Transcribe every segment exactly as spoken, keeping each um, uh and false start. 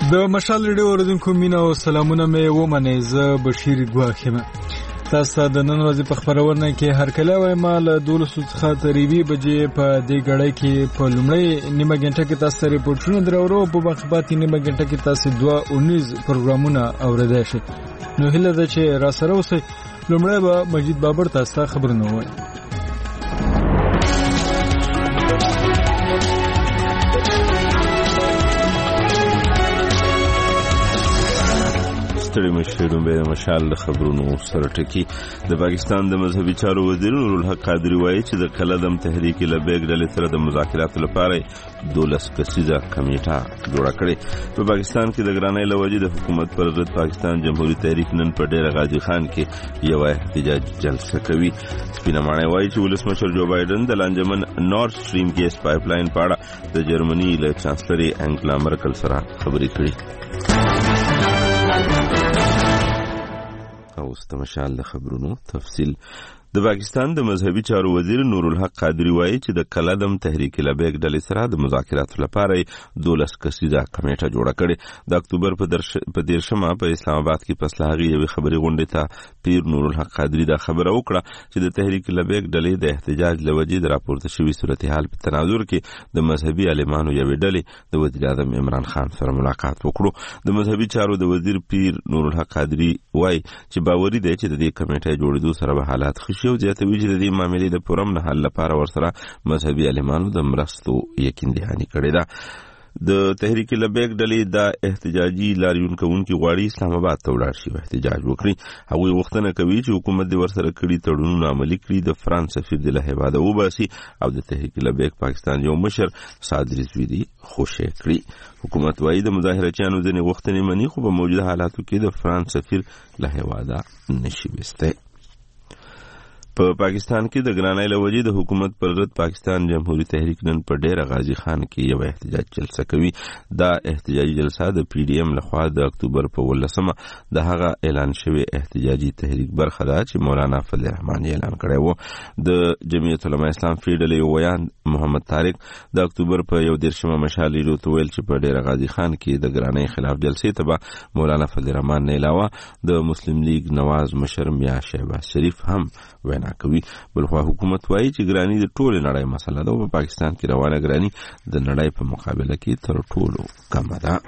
د مشال ریډیو اوریدونکو مینا او سلامونه مې ومنئ. زه بشیر ګواښ یم. تاسو د نن ورځې په خبرونه کې هر کله وایم له دولسو څخه تر یوې بجې په دې غړۍ کې په لومړۍ نیمه غنټه کې تاسو ریپورټونه درورو، په مخباتي نیمه غنټه کې تاسو دوه اونیز پروګرامونه اوریدای شئ. نو هیله ده چې را سره اوسئ. لومړی به مجید بابر تاسو خبرونه وایي. ستړي مشرون به مشال خبرونو سره ټکی. د پاکستان د مذهبي چارو وزیر نور الحق قادری وایي چې د قلدم تحریک لبیک ډلې سره د مذاکراتو لپاره دولس کسیزه کمیټه جوړه کړې. په پاکستان کې د ګرانۍ لوجې د حکومت پر ضد پاکستان جمهوریت تحریک نن په ډیر غازی خان کې یو احتجاج جلسه کوي. سپینه ماڼۍ وایي چې ولسمشر جو بایدن د لانجمن نورد سټریم ګیس پایپ لاین په اړه د جرمني له چانسلري انګلا مرکل سره خبرې کړې. اوس د مشال د خبرونو تفصیل. د پاکستان د مذهبي چارو وزیر نور الحق قادری وایي چې د قلدم تحریک لبیک ډلې سره د مذاکراتو لپاره دولس کسیزه کمیټه جوړه کړې. د اکتوبر په دیرشمه په اسلام آباد کې په اصلاحي یوې خبرې غونډې ته پیر نور الحق قادری دا خبره وکړه چې د تحریک لبیک ډلې د احتجاج لوجې د راپورته شوي صورتحال په تناظر کې د مذهبي عالمانو یوې ډلې د وزیر اعظم عمران خان سره ملاقات وکړو. د مذهبي چارو د وزیر پیر نور الحق قادری وایي چې باوري دی چې د دې کمیټې جوړېدو سره به حالات ښه شي او زیاتوي چې د دې معاملې د پرم نه حل لپاره ورسره مذهبي عالمانو د مرستو یقین دهاني کړې ده. د تحریک لبیک ډلې د احتجاجي لاریون کوونکي غواړي اسلام آباد ته ولاړ شي او احتجاج وکړي. هغوی غوښتنه کوي چې حکومت د ورسره کړي تړونونه عملي کړي، د فرانس سفیر د له هیواده وباسي او د تحریک لبیک پاکستان یو مشر سعد رضوی خوشی کړي. حکومت وايي د مظاهرچیانو ځینې غوښتنې مني خو په موجوده حالاتو کې د فرانس سفیر له هیواده نشي وستی. په پاکستان کې د ګرانۍ لوجې د حکومت پر ضد پاکستان جمهوریت تحریک نن په ډیر غازی خان کې یو احتجاج جلسه کوي. دا احتجاجي جلسه د پی ډی ایم لخوا د اکتوبر په ولسمه د هغه اعلان شوی احتجاجي تحریک برخه ده چې مولانا فضل الرحمن اعلان کړی و. د جمعیت علماء اسلام فیډل ویان محمد طارق د اکتوبر په یو دیرشمه مشال ریډیو ته ویل چې په ډیر غازی خان کې د ګرانۍ خلاف جلسې ته به مولانا فضل الرحمن نه علاوه د مسلم لیگ نواز مشر میا شهباز شریف هم وینا کوي. بلخوا حکومت وایي چې ګرانی د ټولې نړۍ مسله ده او په پاکستان کې روانه ګرانی د نړۍ په مقابله کې تر ټولو کمه ده.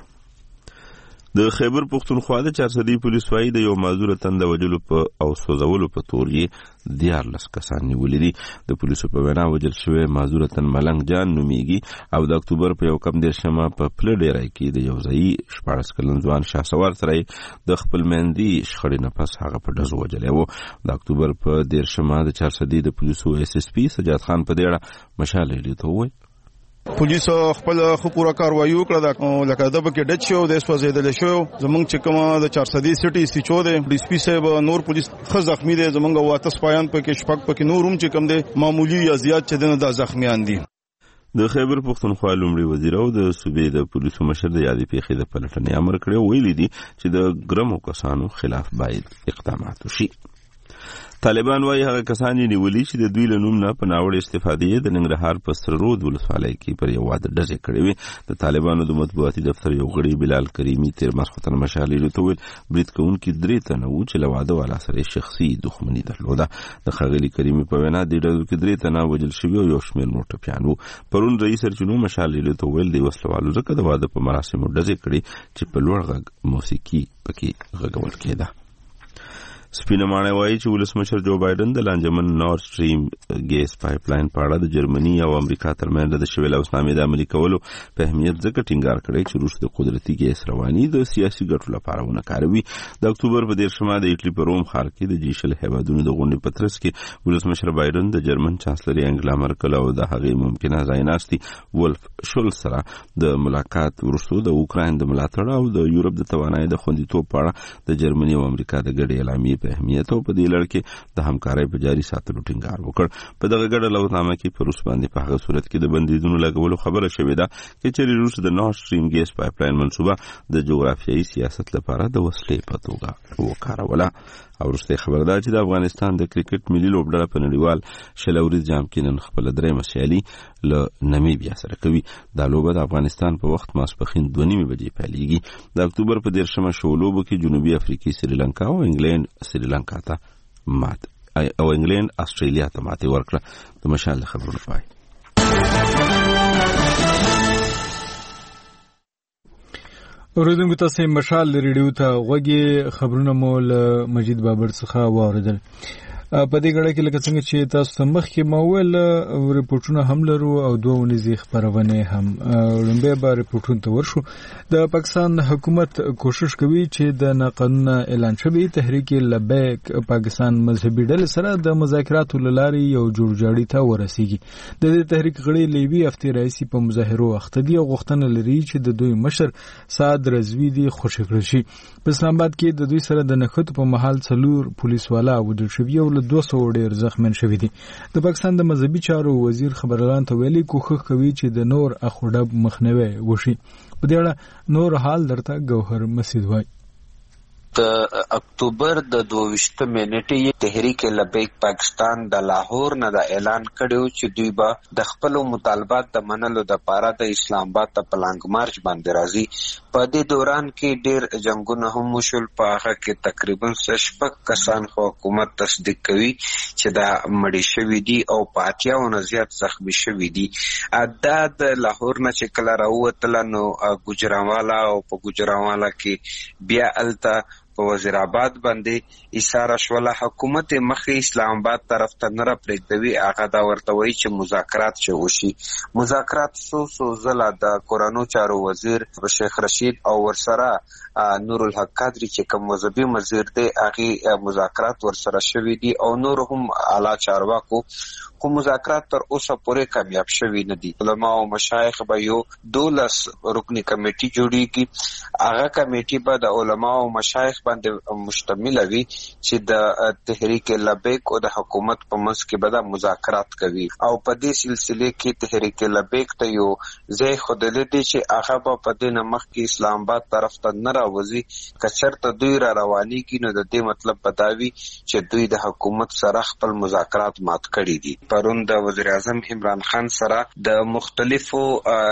د خیبر پختونخوا د چارسدي پولیس وایي د یو معذور تند وجلو په او سوځولو په تور یې دیارلس کسان نیولي دي. د پولیسو په وینا وجل شوی معذور تن ملنګ جان نومیږي او د اکتوبر په یو کم دیرشمه په پله ډیری کې د یو ځایي شپاړس کلن ځوان شهسوار سره د خپل میندې شخړې نه پس هغه په ډزو وجلی و. د اکتوبر په دیرشمه د چارسدي د پولیسو ایس ایس پي سجاد خان په دې اړه مشال ریډیو ته وویل پولیس خپل خو پورا کاروایی وکړه لکه د بکې ډچ شو د سوځیدل شو. زمونږ چې کومه د چارسدي سټي سټیچو دی ډي سپي صاحب نور پولیس خو زخمی دي. زمونږ واته سپایان پکې شپږ پکې نور هم چې کوم دي معمولی یا زیات چې دنه د زخمیان دي. د خیبر پختونخوا لومړي وزیر او د صوبې د پولیسو مشر د یادې پیښې د پلټنې امر کړی. ویلي دي چې د ګرمو کسانو خلاف باید اقدامات وشي. طالبان وايي هغه کسان یې نیولي چې د دوی له نوم نه په ناوړه استفادې د ننګرهار په سررود ولسوالۍ کې پر یو واده ډزې کړې وې. د طالبانو د مطبوعاتي دفتر یو غړي بلال کریمي تیر ماسخوتن مشال ریډیو ته ویل برید کوونکي درې تنه وو چې له واده والا سره شخصي دښمني درلوده. د ښاغلي کریمي په وینا د ډزو کې درې تنه وژل شوي او یو شمېر نور ټپیان وو. پرون رئیس سرچینو مشال ریډیو ته ویل د وسلوالو ځکه د واده په مراسمو ډزې کړې چې په لوړ غږ موسیقي پکې غږول کېده. سپینه ماڼۍ وایي چې ولسمشر جو بایدن د لانجمن نورد سټریم ګیس پایپ لاین په اړه د جرمني او امریکا ترمنځ د شویل اوسنامې د عملي کولو په اهمیت ځکه ټینګار کړی چې روس د قدرتي ګیس رواني د سیاسي ګټو لپاره ونه کاروي. د اکتوبر په دیرشمه د ایټلي په روم ښار کې د جي شل هیوادونو د غونډې په ترڅ کې ولسمشر بایدن د جرمن چانسلري انګلا مرکل او د هغې ممکنه ځایناستي ولف شولز سره د ملاقات وروسته د اوکراین د ملاتړ او د یورپ د توانایي د خوندیتوب په اړه د جرمني او امریکا د ګډې اعلامیې په اهمیت او په دې لړ کې د همکارۍ په جاري ساتلو ټینګار وکړ. په دغه ګډه لوحنامه کې په روس باندې په هغه صورت کې د بندیزونو لګولو خبره شوې ده چې چېرې روس د نورد سټریم ګیس پایپلاین منصوبه د جغرافیایي سیاست لپاره د وسیلې په توګه وکاروله. او وروسته خبر ده چې د افغانستان د کرکټ ملي لوبډله په نړیوال شل اوریز جام کې نن خپل درېیمه سیالي له نامیبیا سره کوي. دا لوبه د افغانستان په وخت ماسپښین دوه نیمې بجې پیلېږي. د اکتوبر په دېرشمه شو لوبو کې جنوبي افریقې سریلانکا او انګلینډ سریلانکا ته مات او انګلینډ استرالیا ته ماتې ورکړه. د مشال خبرونه پای. اوریدونکو تاسو مشال ریډیو ته غوږی خبرونه مو له مجید بابر څخه واوریدل. په دې غړې کې لکه څنګه چې تاسو ته مخکې ما ویل ریپورتونه هم لرو او دوه ونیزې خبرونه هم. لومبه به ریپورتونه ته ورشو. د پاکستان حکومت کوشش کوي چې د ناقانونه اعلان شوی تحریک لبیک پاکستان مذهبي ډلې سره د مذاکراتو لاري یو جوړجاړي ته ورسیږي. د دې تحریک غړي لیوي افتي رئیسي په مظاهرو اختدي او غوښتنه لري چې د دوی مشر سعد رضوی دی خوشی کړی شي. په اسلام آباد کې د دوی سره د نښتو په محل څلور پولیس والا ودل شوی او دوه سوه ډیر زخمین شوی دي. د پاکستان د مذهبي چارو وزیر خبرلان ته ویلي کوښښ کوي چې د نور اخوډب مخنیوي وشي. په دې اړه نور حال درته ګوهر مسعود وایي. د اکتوبر د دوه نیټې تحریک لبیک پاکستان د لاهور نه د اعلان کړو چې دوی به د خپل مطالبات د منلو د پاره د اسلام آباد ته پلانګ مارچ باندې راځي. په دې دوران کې ډېر جنگونه هم وشول. په هغه کې تقریبا شپږ کسان خو حکومت تصدیق کوي چې دا مړي شوي دي او په اتیاونه زیات زخمی شوي دي. دا د لاهور نه چې کله راووتله نو ګوجرانوالا او په ګوجرانوالا کې بیا الته په وزیر آباد باندې ایثار شوله. حکومت مخې اسلام آباد طرف ته نه راپرېږدوي. هغه دا ورته وایي چې مذاکرات چې وشي. مذاکرات څو څو ځله د کورانو چارو وزیر شیخ رشید او ورسره نور الحق قادری چې کوم مذهبي وزیر دی هغه مذاکرات ورسره شوي دي او نور هم اعلی چارواکو، خو مذاکرات تر اوسه پورې کامیاب شوي نه دي. علما او مشایخ به یو دولس رکنی کمیټي جوړیږي. هغه کمیټي به د علما او مشایخ باندې مشتمل وي چې د تحریک لبیک او د حکومت په منځ کې به د مذاکرات کوي. او په دې سلسله کې تحریک لبیک ته یو ځای ښودلی دی چې هغه به په دې نه مخکې اسلام آباد طرف ته نه راوځي. که چېرته دوی را روانېږي نو د دې مطلب به دا وي چې دوی د حکومت سره خپل مذاکرات مات کړي دي. پرون د وزیر اعظم عمران خان سره د مختلفو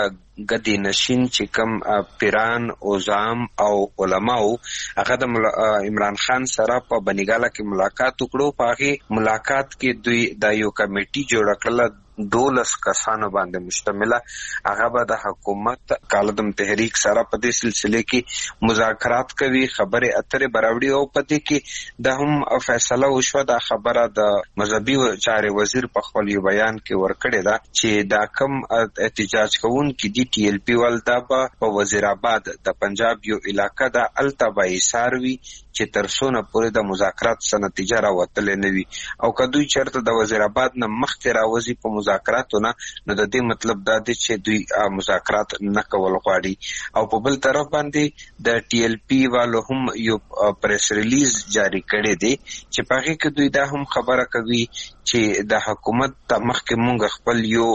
ګدی نشین چې کم پیران اوزام او علماو هغه د عمران خان سره په بنګاله کې ملاقات وکړو. په هغه ملاقات کې دوی د یو کمیټي جوړ کړل دولس کسانو باندې مشتمله. هغه به د حکومت کالدم تحریک سره په دې سلسله کې مذاکرات کوي، خبرې اترې براوړي او په دې کې د هم فیصله وشوه. دا خبره د مذهبي چارې وزیر په خپل یو بیان کې ورکړې ده چې دا کم احتجاج کوونکي دي ټي ایل پی ول دا په وزیر آباد د پنجاب یو علاقه ده الته به ایثار وي چې تر څو نه پورې د مذاکرات څخه نتیجه راوتلې نه وي. او که دوی چېرته د وزیر آباد نه مخکې راوځي په مذاکراتو نه نو د دې مطلب دا دی چې دوی مذاکرات نه کول غواړي. او په بل طرف باندې د ټي ایل پی والو هم یو پریس ریلیز جاری کړی دی چې په هغې کې دوی دا هم خبره کوي چې د حکومت ته مخکې مونږ خپل یو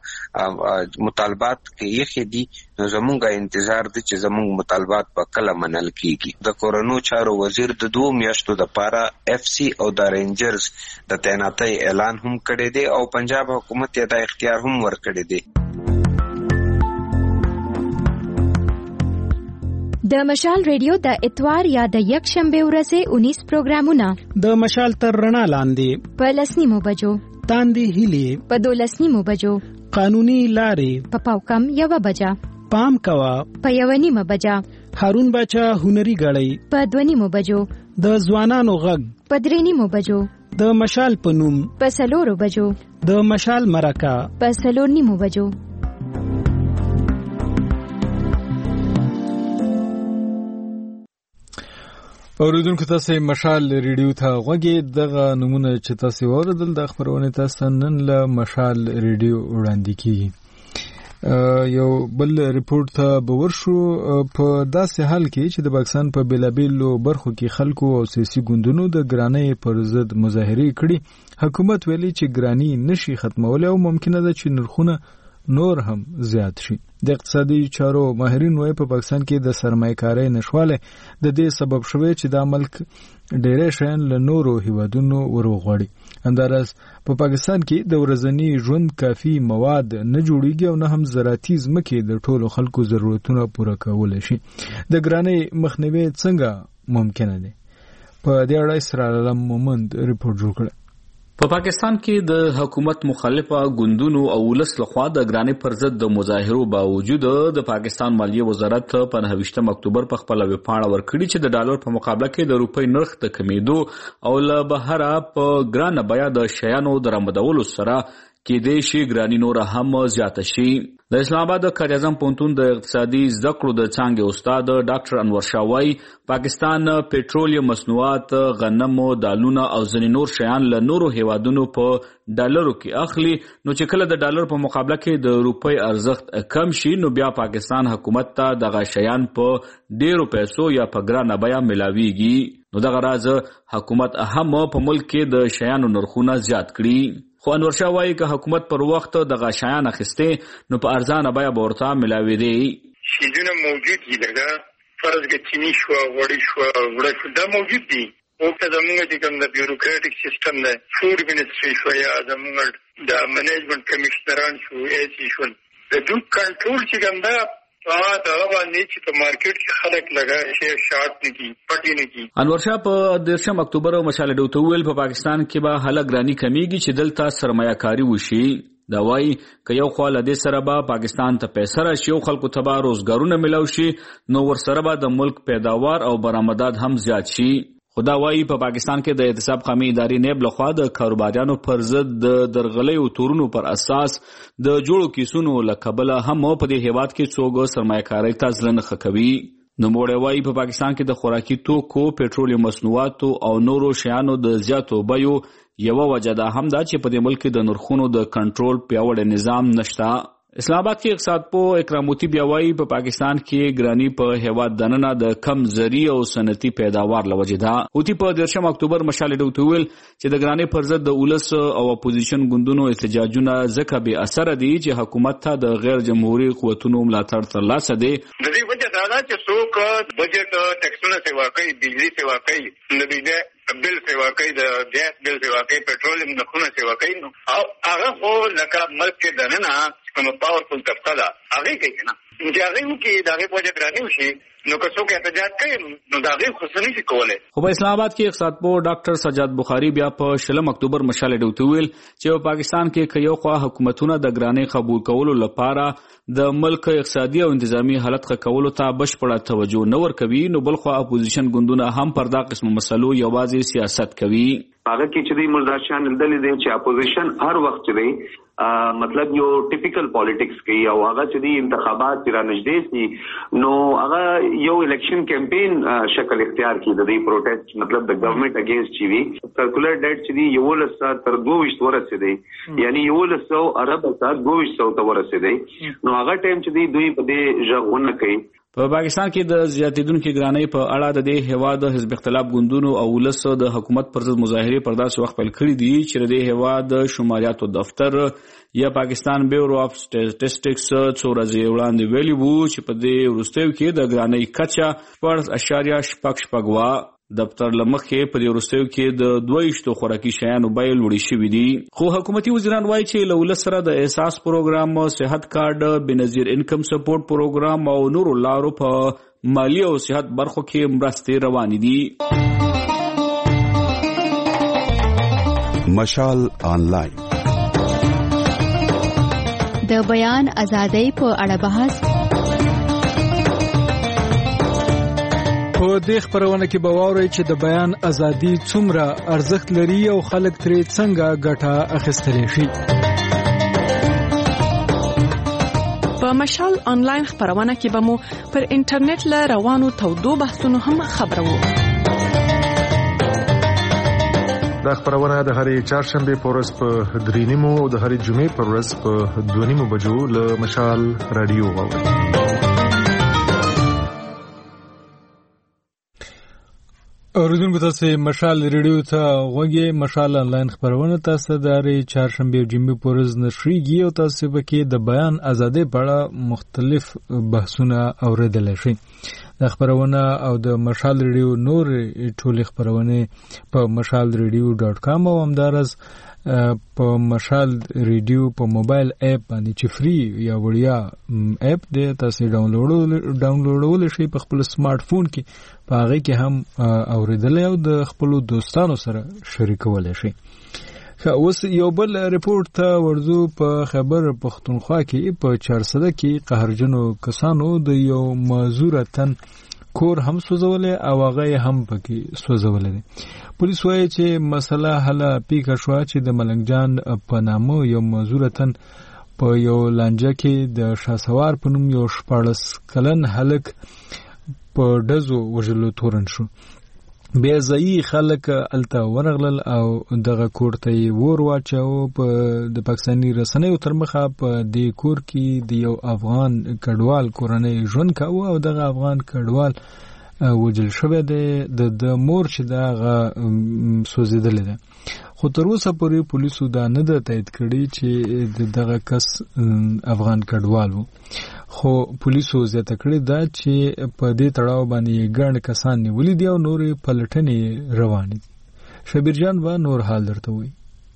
مطالبات کې یخې دي نو زمونږ انتظار دی چې زمونږ مطالبات په کله منل کیږي. د کورونو چارو وزیر د دوه میاشتو د پاره اف سی او د رینجرز د تعیناتۍ اعلان هم کړی دی او پنجاب حکومت یې دا اختیار هم ورکړی دی. د مشال ریډیو د اتوار یا د یک شنبه ورځې انیس پروګرامونه د مشال تر رڼا لاندې په لسنیمو بجو، تاندې هیلې په دولسنیمو بجو، قانوني لارې په پاو کم یوه بجه، پام کوا په یوه نیمه بجه، هارون باچا هنري غړی په دوه نیمو بجو، د ځوانانو غږ په درې نیمو بجو، د مشال په نوم په څلورو بجو، د مشال مرکه په څلور نیمو بجو. اوریدونکو تاسو مشال ریډیو ته غوږی. دغه نمونه چې تاسو واوریدل د خبرونه تاسو نن له مشال ریډیو وړاندې کیږي. یو بل ریپورت ته به ورشو په داسې حال کې چې د پاکستان په بیلابیلو برخو کې خلکو او سیاسي ګوندونو د ګرانۍ پر ضد مظاهرې کړي، حکومت ویلي چې ګراني نشي ختمولی او ممکنه ده چې نرخونه نور هم زیات شي. د اقتصادي چارو ماهرین وايي په پاکستان کې د سرمایه‌کارۍ نشواله د دې سبب شوی چې دا ملک ډېرې شیان له نورو هیوادونو وروغواړي. همداراز په پاکستان کې د ورځني ژوند کافي مواد نه جوړیږي او نه هم زراعتي ځمکې د ټولو خلکو ضرورتونه پوره کولی شي. د ګرانۍ مخنیوی څنګه ممکنه دی؟ په دې اړه اسرار علم مومند ریپورت جوړ کړ. په پاکستان کې د حکومت مخالفه ګوندونو او ولس لخوا د ګرانۍ پر ضد د مظاهرو باوجود د پاکستان مالیه وزارت په نهه اکتوبر په خپل ویبپاڼه ورکړي چې د ډالر په مقابله کې د روپۍ نرخ د کمیدو او له بهره په ګرانه بیه د شیانو درآمدولو سره کېدای شي ګراني نور هم زیاته شي. د اسلام آباد د قائد اعظم پوهنتون د اقتصادي زده کړو د څانګې استاد ډاکټر انور شاه وايي پاکستان پټرولیم مصنوعات، غنم، دالونه او ځینې نور شیان له نورو هیوادونو په ډالرو کې اخلي، نو چې کله د ډالر په مقابله کې د روپۍ ارزښت کم شي نو بیا پاکستان حکومت ته دغه شیان په ډیرو پیسو یا په ګرانه بیه ملاویږي. نو دغه راز حکومت هم په ملک کې د شیانو نرخونه زیات کړي. خو انور شاه وايي که حکومت پر وخت دغه شیان اخیسته نو په ارزانه بیه به ورته ملاویږي. شیدونه موجود دي، لکه فرض کې چینی شو، غوړي شو، وړه شو، دا موجود دي. او که زمونږ چې کوم د بیوروکراټیک سیستم دی، فود منسټري شو یا زمونږ د منیجمنت کمیشنران شو، ایسي شو، د دوی کنټرول چې کوم دا هغه دغه باندې چې په مارکیټ کې خلک لګا شي شارټ نه کی پټی نه کی. انور شاه په دیرشم اکتوبر مشاله ډوته ویل په پاکستان کې به حاله ګرانی کمیږي چې دلته سرمایه کاری وشي. دا وایي که یو خوا له دې سره به پاکستان ته پیسې راشي او خلکو ته به روزګارونه ملاو شي نو ورسره به د ملک پیداوار او برآمدات هم زیات شي. خدا وايي په پاکستان کې د احتساب قومي ادارې نیب لخوا د کاروباریانو پر ضد د درغلۍ او تورونو پر اساس د جوړو کیسونو لکبله هم په دې هیواد کې څوګ سرمایه‌کارۍ ته ځلنه خکوي. نو موږ وايي په پاکستان کې د خوراکي توکو، پټرولیم مصنوعاتو او نورو شیانو د زیاتو بیو یو وجه ده هم دا چې په دې ملک د نرخونو د کنټرول پیاوړی نظام نشته. اسلام آباد کې اقتصاد پوه اکراموتی بیا وايي په پاکستان کې ګرانی په هیواد دننه د کم زری او صنعتي پیداوار لوجه ده. اوتی په دیرشم اکتوبر مشاله ډوته ویل چې د ګرانی پر ضد د ولس او اپوزیشن ګوندونو احتجاجونه ځکه به اثر دي چې حکومت ته د غیر جمهوریت قوتونو ملاتړ ترلاسه دي. د دې وجه دا ده چې څوک بجټ ټیکسونه سیوا کوي، بجلی سیوا کوي، د بجلی بل سیوا کوي، د ګیس بل سیوا کوي، پټرولیم نرخونه سیوا کوي، نو او هغه خو لکه ملک کې دننه کوم پاورفل طبقه ده هغه کوي نه چې هغه کې د هغه په وجه ګراني وشي نو که څوک احتجاج کوي نو د هغه خو څه نشي کولی. خو په اسلام آباد کې اقتصاد پوه ډاکټر سجاد بخاري بیا په شلم اکتوبر مشاله ډوته ویل چې په پاکستان کې که یو خوا حکومتونه د ګرانۍ قبول کولو لپاره د ملک اقتصادي او انتظامی حالت ښه کولو ته بشپړه توجه نه ورکوي نو بل خوا اپوزیشن ګوندونه هم پر دا قسم مسلو یوازې سیاست کوي. هغه کې چې د ملداشان دلې دي چې اپوزیشن هر وخت دی مطلب یو ټیپیکل پالیټکس کوي او هغه چې د انتخابات را نږدې سي نو هغه یو الیکشن کمپین شکل اختیار کړي د دې پروټیسټ مطلب د ګورنمنت اگینست چی وی سرکولر ډیټ چې دی یو لسه تر دوه ویشت ورسېدی یعنی یو لسه عرب سره دوه ویشت ته ورسېدی نو هغه ټایم چې دی دوی په دې ژغونه کوي. په پاکستان کې د زیاتیدونکو ګرانۍ په اړه د دې هیواد حزب اختلاف ګوندونو او ولس د حکومت پر ضد مظاهرې پر داسې وخت پیل کړي دي چې د دې هیواد شماریاتو دفتر یا پاکستان بیورو اف سټیټسټکس څو ورځې وړاندې ویلي وو چې په دې وروستیو کې د ګرانۍ کچه شپږ اعشاریه شپږ شپږ وه. دفتر لمخې په دې وروستیو کې د دویشتو خوراکي شیانو بیې لوړې شوي دي. خو حکومتي وزیران وایي چې له ولس سره د احساس پروګرام، صحت کارډ، بېنظیر انکم سپورټ پروګرام او نورو لارو په مالی او صحت برخو کې مرستې روانې دي. مشال آنلاین د بیان ازادۍ په اړه بحث. په دې خبرونه کې به واورئ چې د بیان ازادي څومره ارزښت لري او خلک ترې څنګه ګټه اخیستلی شي. په مشال آنلاین خبرونه کې به مو پر انټرنیټ له روانو تودو بحثونو هم خبرو. دا خبرونه د هرې چهارشنبه په ورځ په درې نیمو او د هرې جمعې په ورځ په دوه نیمو بجو له مشال رادیو واورئ. اوریدونکو تاسو مشال ریډیو ته غوږی. مشال انلاین خبرونه تاسو د هرې چهارشنبه او جمعې په ورځ نشریږي او تاسو پکې د بیان ازادۍ په اړه مختلف بحثونه اوریدلی شئ. د خبرونه او د مشال ریډیو نور ټولې خبرونه په مشال ریډیو ډاټ کام او همدارس په مشال ریډیو په موبایل اپ باندې چې فری یا وړیا اپ دی تاسو ډاونلوډ ډاونلوډول شي په خپل سمارټ فون کې په هغه کې هم اوریدل او د خپل دوستانو سره شریکول شي. اوس یو بل ریپورت ته ورځو. په خبر پښتونخوا کې په چارسده کې قهرجنو کسانو د یو معذور تن کور هم سوځولې او هغه هم پکې سوځولې. پولیس وایي چې مسله حل پیښه شوه چې د ملنګ جان په نامه یو معذور تن په یو لانجه کې د شاسوار په نوم یو شپاړس کلن هلک په ډزو وژلو تورن شو. بیا ځایي خلک الته ورغلل او دغه کور ته یې ور واچاوه. په د پاکستاني رسنیو تر مخه په دې کور کې د یو افغان کډوال کورنۍ ژوند کاوه او دغه افغان کډوال وجل شوی دی. د مور چې دغه سوځېدلې ده، خو تر اوسه پورې پولیسو دا نه ده تایید کړی چې دغه کس افغان کډوال و. خو پولیسو زیاته کړی دا چې په دې تړاو باندې ګڼ کسان نیولي دي او نورې پلټنې روانې دي. شبیر جان به نور حال درته وایي.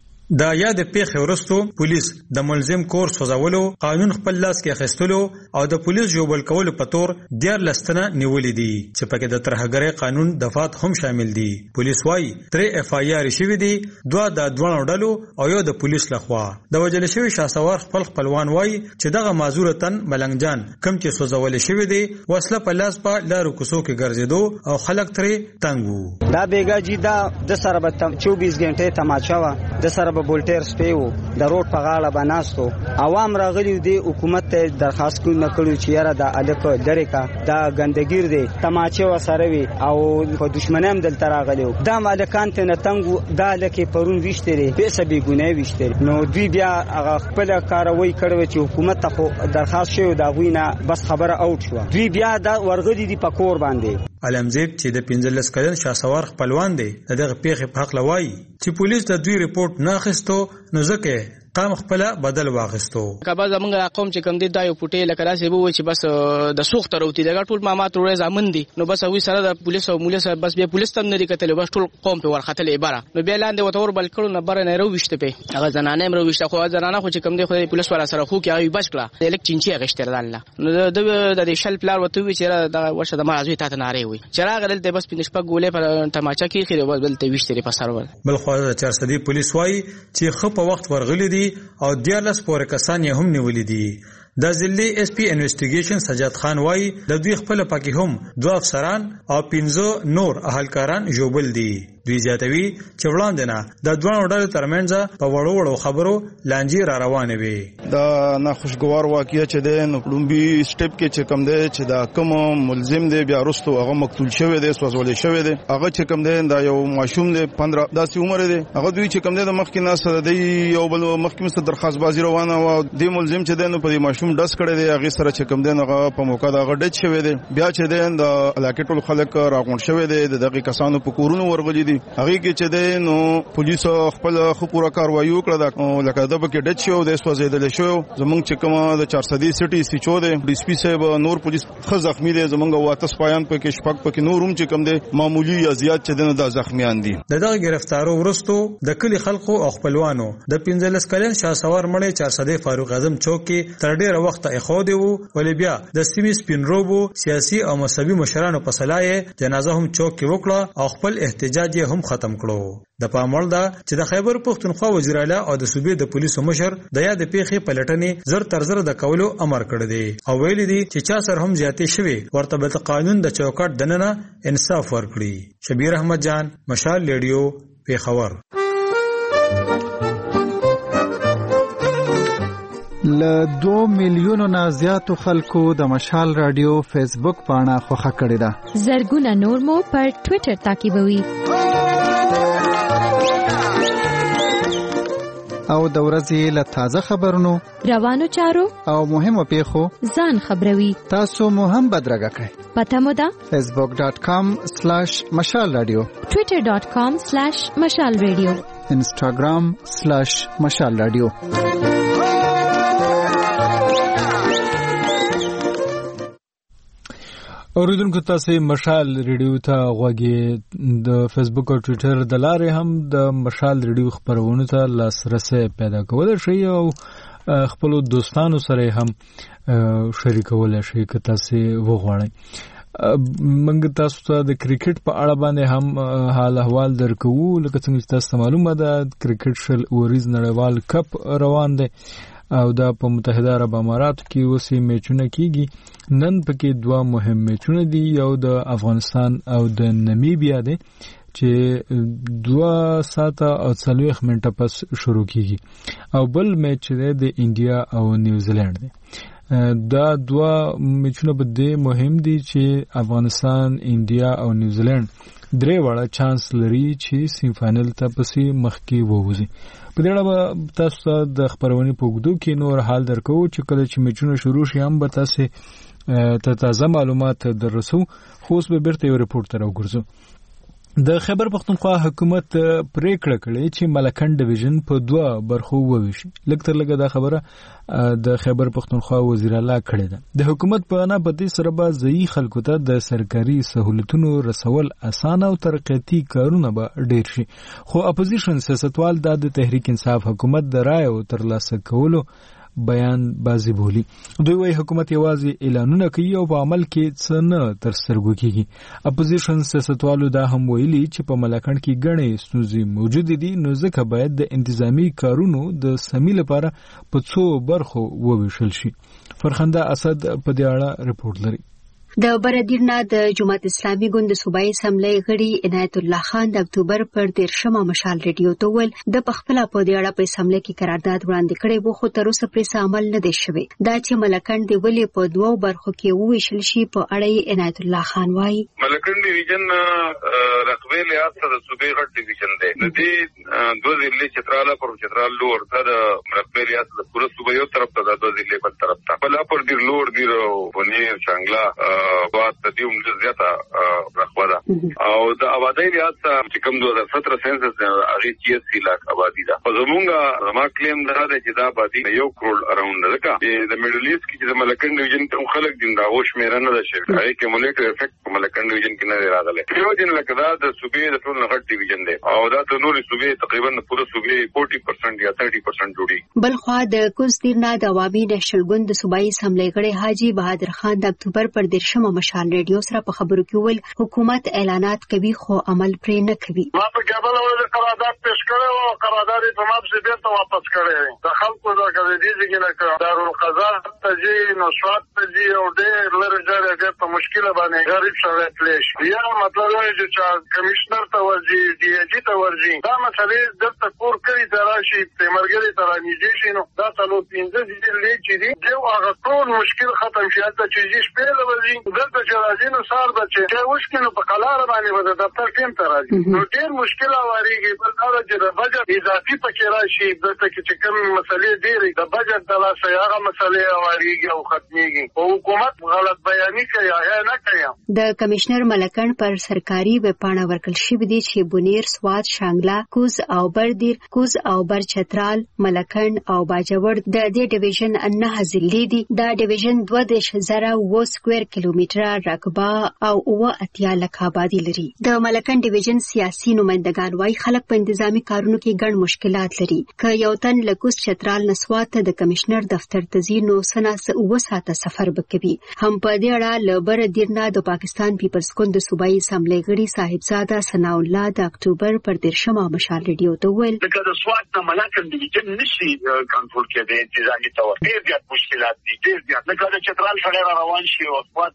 دا یاد پیښې وروسته پولیس د ملزم کور سوځولو، قانون خپل لاس کې اخیستلو او د پولیس جوړول کولو په تور دیارلس تنه نیولې دي چې پکې د ترهګرۍ قانون دفعات هم شامل دي. پولیس وایي درې اف آی آر شوي دي، دوه د دواړو ډلو او یو د پولیس لخوا. د وژل شوي شاسوار خپل خپلوان وایي چې دغه معذور تن ملنګ جان کوم چې سوځول شوی دی وسله په لاس په لارو کوڅو کې ګرځېدو او خلک ترې تنګ وو. دا بیګا جی دا د سره به چوبیس غنټې تماچا وا، د سره به بولټر سپیو، د روډ په غاړه بناستو. عوام راغلي دي حکومت ته درخواست کوي نکړو چې یاره دا الک لري کا دا ګندګیر دی تماچه وسره وي او په دشمنام دلته راغلي. دا مالکان ته نتنګو دا لکه پرون وشتري پیسې به ګونې وشتري. نو دوی بیا هغه خپل کاروي کړو چې حکومت ته درخواست شوی دا غوینه بس خبره اوټ شو. دوی بیا دا ورغلي دي په کور باندې. علمزیب چې د پنځلس کلن شاسوار خپلوان دی دغه پیښې په حق لوي چې پولیس د دوی رپورت نه اخیستو نو ځکه قام خپل بدل واغستو. کبا زمونږ قوم چې کوم دی دا یو پټه لکه راځي وو چې بس د سوخ تروتی دغه ټول مامات ورې ځامن دي. نو بس وی سره د پولیس او مولس بس بیا پولیس تم نه کتل بس ټول قوم په ورختل عباره. نو بیا لاندې وتور بل کړو نه بر نه رو وشته په هغه زنانه مرو وشته خو زنانه خو چې کوم دی خو پولیس ولا سره خو کې هغه بچ کړه الک چینچی غشتر الله. نو د د شل پلار وته وی چې دا ورشه د مرزوی ته نه ری وي چراغ دلته بس پینځ په ګولې پر تماچا کې خېره بس بل ته وشته په سرور. بل خو د چارسدي پولیس وای چې خو په وخت ورغلي دي او دیارلس پورې کسان یې هم نیولې دي. د ضلعي اس پی انویسټیګیشن سجاد خان وای د دوی خپل پکې هم دوه افسران او پنځه نور اهلکاران جوړل دي. دوی زیاتوي چې وړاندې نه د دوه ډلو ترمنځ په وړو وړو خبرو لانجې را روانې وي. دا ناخوشګوار واقعیا چې د نوپلومبي سټیپ کې چې کوم دی چې دا کوم ملزم دی بیا وروسته هغه مقتول شوی دی سوځول شوی دی هغه چې کوم دی دا یو ماشوم دی پندرہ داسې عمر دی هغه دوی چې کوم دی د مخکې نه سره دی یو بل مخکې مست درخواست بازی روانه او د ملزم چې دی نو په ماشوم ډس کړی دی هغه سره چې کوم دی هغه په موقع دا هغه ډچ شوی دی. بیا چې دی د علاقې ټول خلک راغون شوی دی دغه کسانو په کورونو ورغلي دي هغه کې چې دی نو پولیس خپل خو پوره کاروایی وکړه لکه د بکې ډچ شو د سوځیدل شو. زمونږ چې کومه د چارسدي سټي سچو دی ډي سي پي صاحب نور پولیس خو زخمی دي زمونږ واته سپایان په کې شپږ پکې نورم چې کوم دی معمولی یا زیات چې دی د زخمیان دي. دغه گرفتارو ورستو د کلی خلکو او خپلوانو د پنځلس کلن شاسوار مړی چارسدي فاروق اعظم چوک کې تر ډیره وخت اخو دی وو ولې بیا د سیمې سپینروبو سیاسي او مذهبي مشرانو په صلاح جنازه هم چوک کې وکړه او خپل احتجاج هم ختم کړو. د پاموړ دا چې د خیبر پښتونخوا وزیر اعلی او د صوبې د پولیسو مشر د یاد پیښې پلټنې زر تر زر د کولو امر کړی دی او ویلي دي چې چا سره هم زیاتې شوي ورته به قانون د چوکاټ دننه انصاف ورکړي. شبیر احمد جان، مشال ریډیو، پیښور. له دو میلیونو نه زیاتو خلکو د مشال رادیو فیسبوک پاڼه خوښه کړې ده. زرګونه نور مو پر ټوئیټر تعقیبوي. او د ورځې له تازه خبرونو روانو چارو او مهمو پیښو ځان خبروي. تاسو مو هم بدرګه کړئ. پته مو ده فیسبوک ډاٹ کام سلیش مشال رادیو، ټویټر ډاٹ کام سلیش مشال رادیو، انسټاګرام سلیش مشال رادیو. اوریدونکو تاسو مشال ریډیو ته غوږی د فیسبوک او ټویټر د لارې هم د مشال ریډیو خبرونو ته لاسرسي پیدا کولای شئ او خپل دوستانو سره هم شریکولای شئ که تاسو وغواړئ. منګ تاسو ته د کرکټ په اړه باندې هم حال احوال درکو. لکه څنګه تاسو معلومه ده کرکټ شل اوریز نړیوال کپ روان دی او دا په متحده عرب اماراتو کې اوسې میچونه کیږي. نن پکې دوه مهم میچونه دي، یو د افغانستان او د نمیبیا دی چې دوه ساعته او څلوېښت منټه پس شروع کیږي، او بل میچ دی د انډیا او نیوزیلند دی. دا دوه میچونه به د مهم دي چې افغانستان، انډیا او نیوزیلند درې واړه چانس لري چې سیم فائنل ته پسې مخکې ووځي. په دې اړه به تاسو ته د خبرونې په اوږدو کې نور حال درکو چې کله چې میچونه شروع شي هم به تاسو ته تازه معلومات دررسو. خو اوس به بیرته یو رپورټ ته راوګرځو. د خیبر پختونخوا حکومت پریکړه کړې چې ملکن ډیویژن په دوه برخو وویشي. لږ تر لږه دا خبره د خیبر پختونخوا وزیر اعلی کړې ده. د حکومت په انا په دې سره به ځایي خلکو ته د سرکاري سہولتونو رسول اسانه او ترقیاتي کارونه به ډیر شي. خو اپوزیشن سیاستوال د تحریک انصاف حکومت د رایو ترلاسه کولو بیان بازی بولی. دوی وايي حکومت یوازې اعلانونه کوي او په عمل کې څه نه تر سترګو کیږي. اپوزیشن سیاستوالو دا هم ویلي چې په ملکن کې ګڼې ستونزې موجود دي، نو ځکه باید د انتظامی کارونو د سمی لپاره په څو برخو وویشل شي. فرخنده اسد په دې اړه رپورټ لري. د بردیرنا د جماعت اسلامي ګوند صوبایي اسمبلی غړي عنایت الله خان د اکتوبر پر دیرشمه مشال ریډیو ته ویل د پخپله په دې اړه په اسمبلی کې قرارداد وړاندې کړی وو، خو تر اوسه پرې عمل نه دی شوی. دا چې ملکن دی ولې په دوو برخو کې وویشل شي په اړه عنایت الله خان وایي. ملکن ډیویژن رقبه لحاظ سره صوبې غټ ډیویژن دی. د دې دوه ضلعې چتراله پر چترال لور ته د رقبه لحاظ سره پوره صوبې یو طرف ته، د دوه ضلعې بل طرف ته. بل پر ډیر لور ډیر ونیر چنګلا بات تدیوم زیاته رقبه ده. او د آبادی ریاض چې کوم دوه هزار سत्रह سنسس هغه چې لاک آبادی ده. په زمونږه زما کلیم دا دی چې دا آبادی یو کروڑ اراوند ده. د میډل ایست کې د ملکن ډیویژن ته خلک دین دا هوش مېره نه ده شوی. هغه کومولیټیو افیکټ په ملکن ډیویژن کې نه راغلی. یو دین لکه دا د صوبې د ټول غټ ډیویژن دی او دا د نورې صوبې تقریبا پوره صوبې چالیس پرسنټ یا تیس پرسنټ جوړي. بل خو د کوز دیرنا د عوامي نېشنل ګوند د صوبایي اسمبلی غړي حاجی بهادر خان د اکتوبر پر دیرشمه مشال ریډیو سره په خبرو کې ویل حکومت اعلانات کوي خو عمل پرې نه کوي. ما په کابل ولې قرارداد پیش کړو او قرارداد په مابسي بیرته واپس کړی. د خلکو د قضیې ځګې نه دارالقضا ته ځي، نوشات ته ځي او ډېر لرې ځای ډېر په مشکله باندې غریب سړی تللی شي. یا مطلب دی چې کمیشنر ته ورځي، ډي ای جي ته ورځي، دا مسلې دلته کور کړي ته راشي، پرېمرګري ته رانږدې شي، نو دا څلور پنځه ضلعې چې دي دې هغه ټول مشکل ختم شي. هلته چې ځي شپې له ورځي دلته چې راځي نو سهار به چې دی وشکي نو په قلاره باندې به د دفتر ټیم ته راځي، نو ډېر مشکل اواریږي. بل دا ده چې د بجټ اضافي پکې راشي، دلته کې چې کوم مسلې ډېرې د بجټ د لاسه هغه مسلې اواریږي او ختمېږي. او حکومت غلط بیاني کوي، هغه نه کوي. د کمشنر ملکن پر سرکاري ویبپاڼه ورکړل شوې دي چې بونیر، سوات، شانګله، کوز او بردیر، کوز او بر چترال، ملکن او باجوړ د دې ډیویژن نه ضلعې دي. دا ډیویژن دوه دېرش زره اووه سکویر کیلومتره رقبه او اوه اتیا لک آبادی لري. د ملکن ډیویژن سیاسي نمائندگان وايي خلک په انتظامی کارونو کې ګڼ مشکلات لري. که یو تن له کوز چترال نسوات ته د کمشنر دفتر ته ځي نو سناس اوه ساعته سفر وکوي. هم په دې اړه له بر دیرنا د پاکستان پیپلز ګوند صوبایي اسمبلی غړي صاحبزاده ثنا الله د اکتوبر پر دیرشمه مشال ریډیو ته ویل لکه د سوات نه ملکن ډیویژن نشي کنټرول کېدای، انتظامی تور ډېر زیات مشکلات دي، ډېر زیات. لکه د چترال سره روان شي او سوات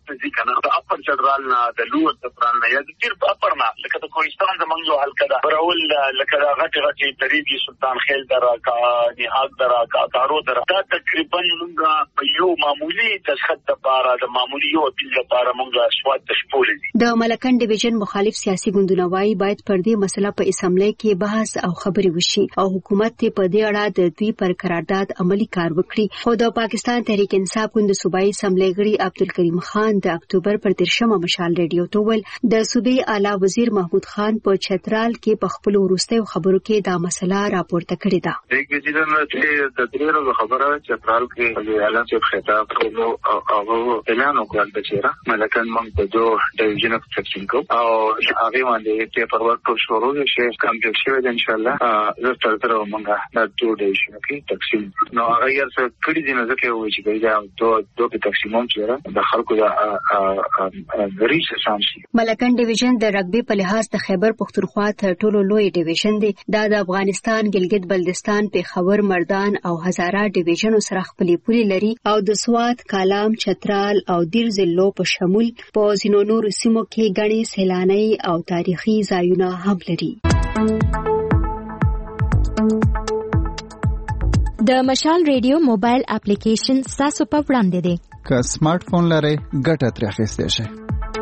ته ځي کنه د اپر چترال نه د لوور چترال نه یا د تیر اپر نه لکه د کوهستان زمونږ یو حلقه ده برول لکه د غټ غټ طریقې سلطان خیل درا کا نهاد درا کا کارو درا دا تقریبا موږ په یو معمولی تسخط لپاره د معمولی یو اپیل لپاره موږ سواد تشپول دي. د ملکن ډیویژن مخالف سیاسي ګوندونه وايي باید پر دې مسله په اسمبلی کې بحث او خبرې وشي او حکومت ته په دې اړه د دوی پر قرارداد عملی کار وکړي. خو د پاکستان تحریک انصاف ګوند صوبایي اسمبلی غړي عبدالکریم خان د اکتوبر پر تیرشمه مشال ریډیو ته ویل د صوبې اعلی وزیر محمود خان په چترال کې په خپل وروستیو خبرو کې دا مسله راپورته کړې ده. د وزیرانو چې د درې ورځې خبره چترال کې د اعلان چې خطاب کړو او اعلان وکړل د چیرې ملکن موږ د دوه ډیویژن په تقسیم کو او هغه باندې په پرور ټول شروع شي کمپلیټ شي ان شاء الله زه تر تر موږ د دوه ډیویژن کې تقسیم نو هغه یې څه کړی دي نه ځکه وایي چې دا دوه دوه په تقسیموم چې د خلکو د غریش شامشي. ملکن ډیویژن د رګبي په لحاظ د خیبر پختونخوا تر ټولو لوی ډیویژن دی. دا د افغانستان ګلګت بلتستان پېښور مردان او هزاره ډیویژنو سره خپلې پولې لري او د سوات کالام چترال او دیر ضلعو په شمول په ځینو نورو سیمو کې ګڼې سیلاني او تاریخي ځایونه هم لري. د مشال ریډیو موبایل اپلیکیشن ستاسو په وړاندې دی. که سمارټ فون لرئ ګټه ترې اخیستی شئ.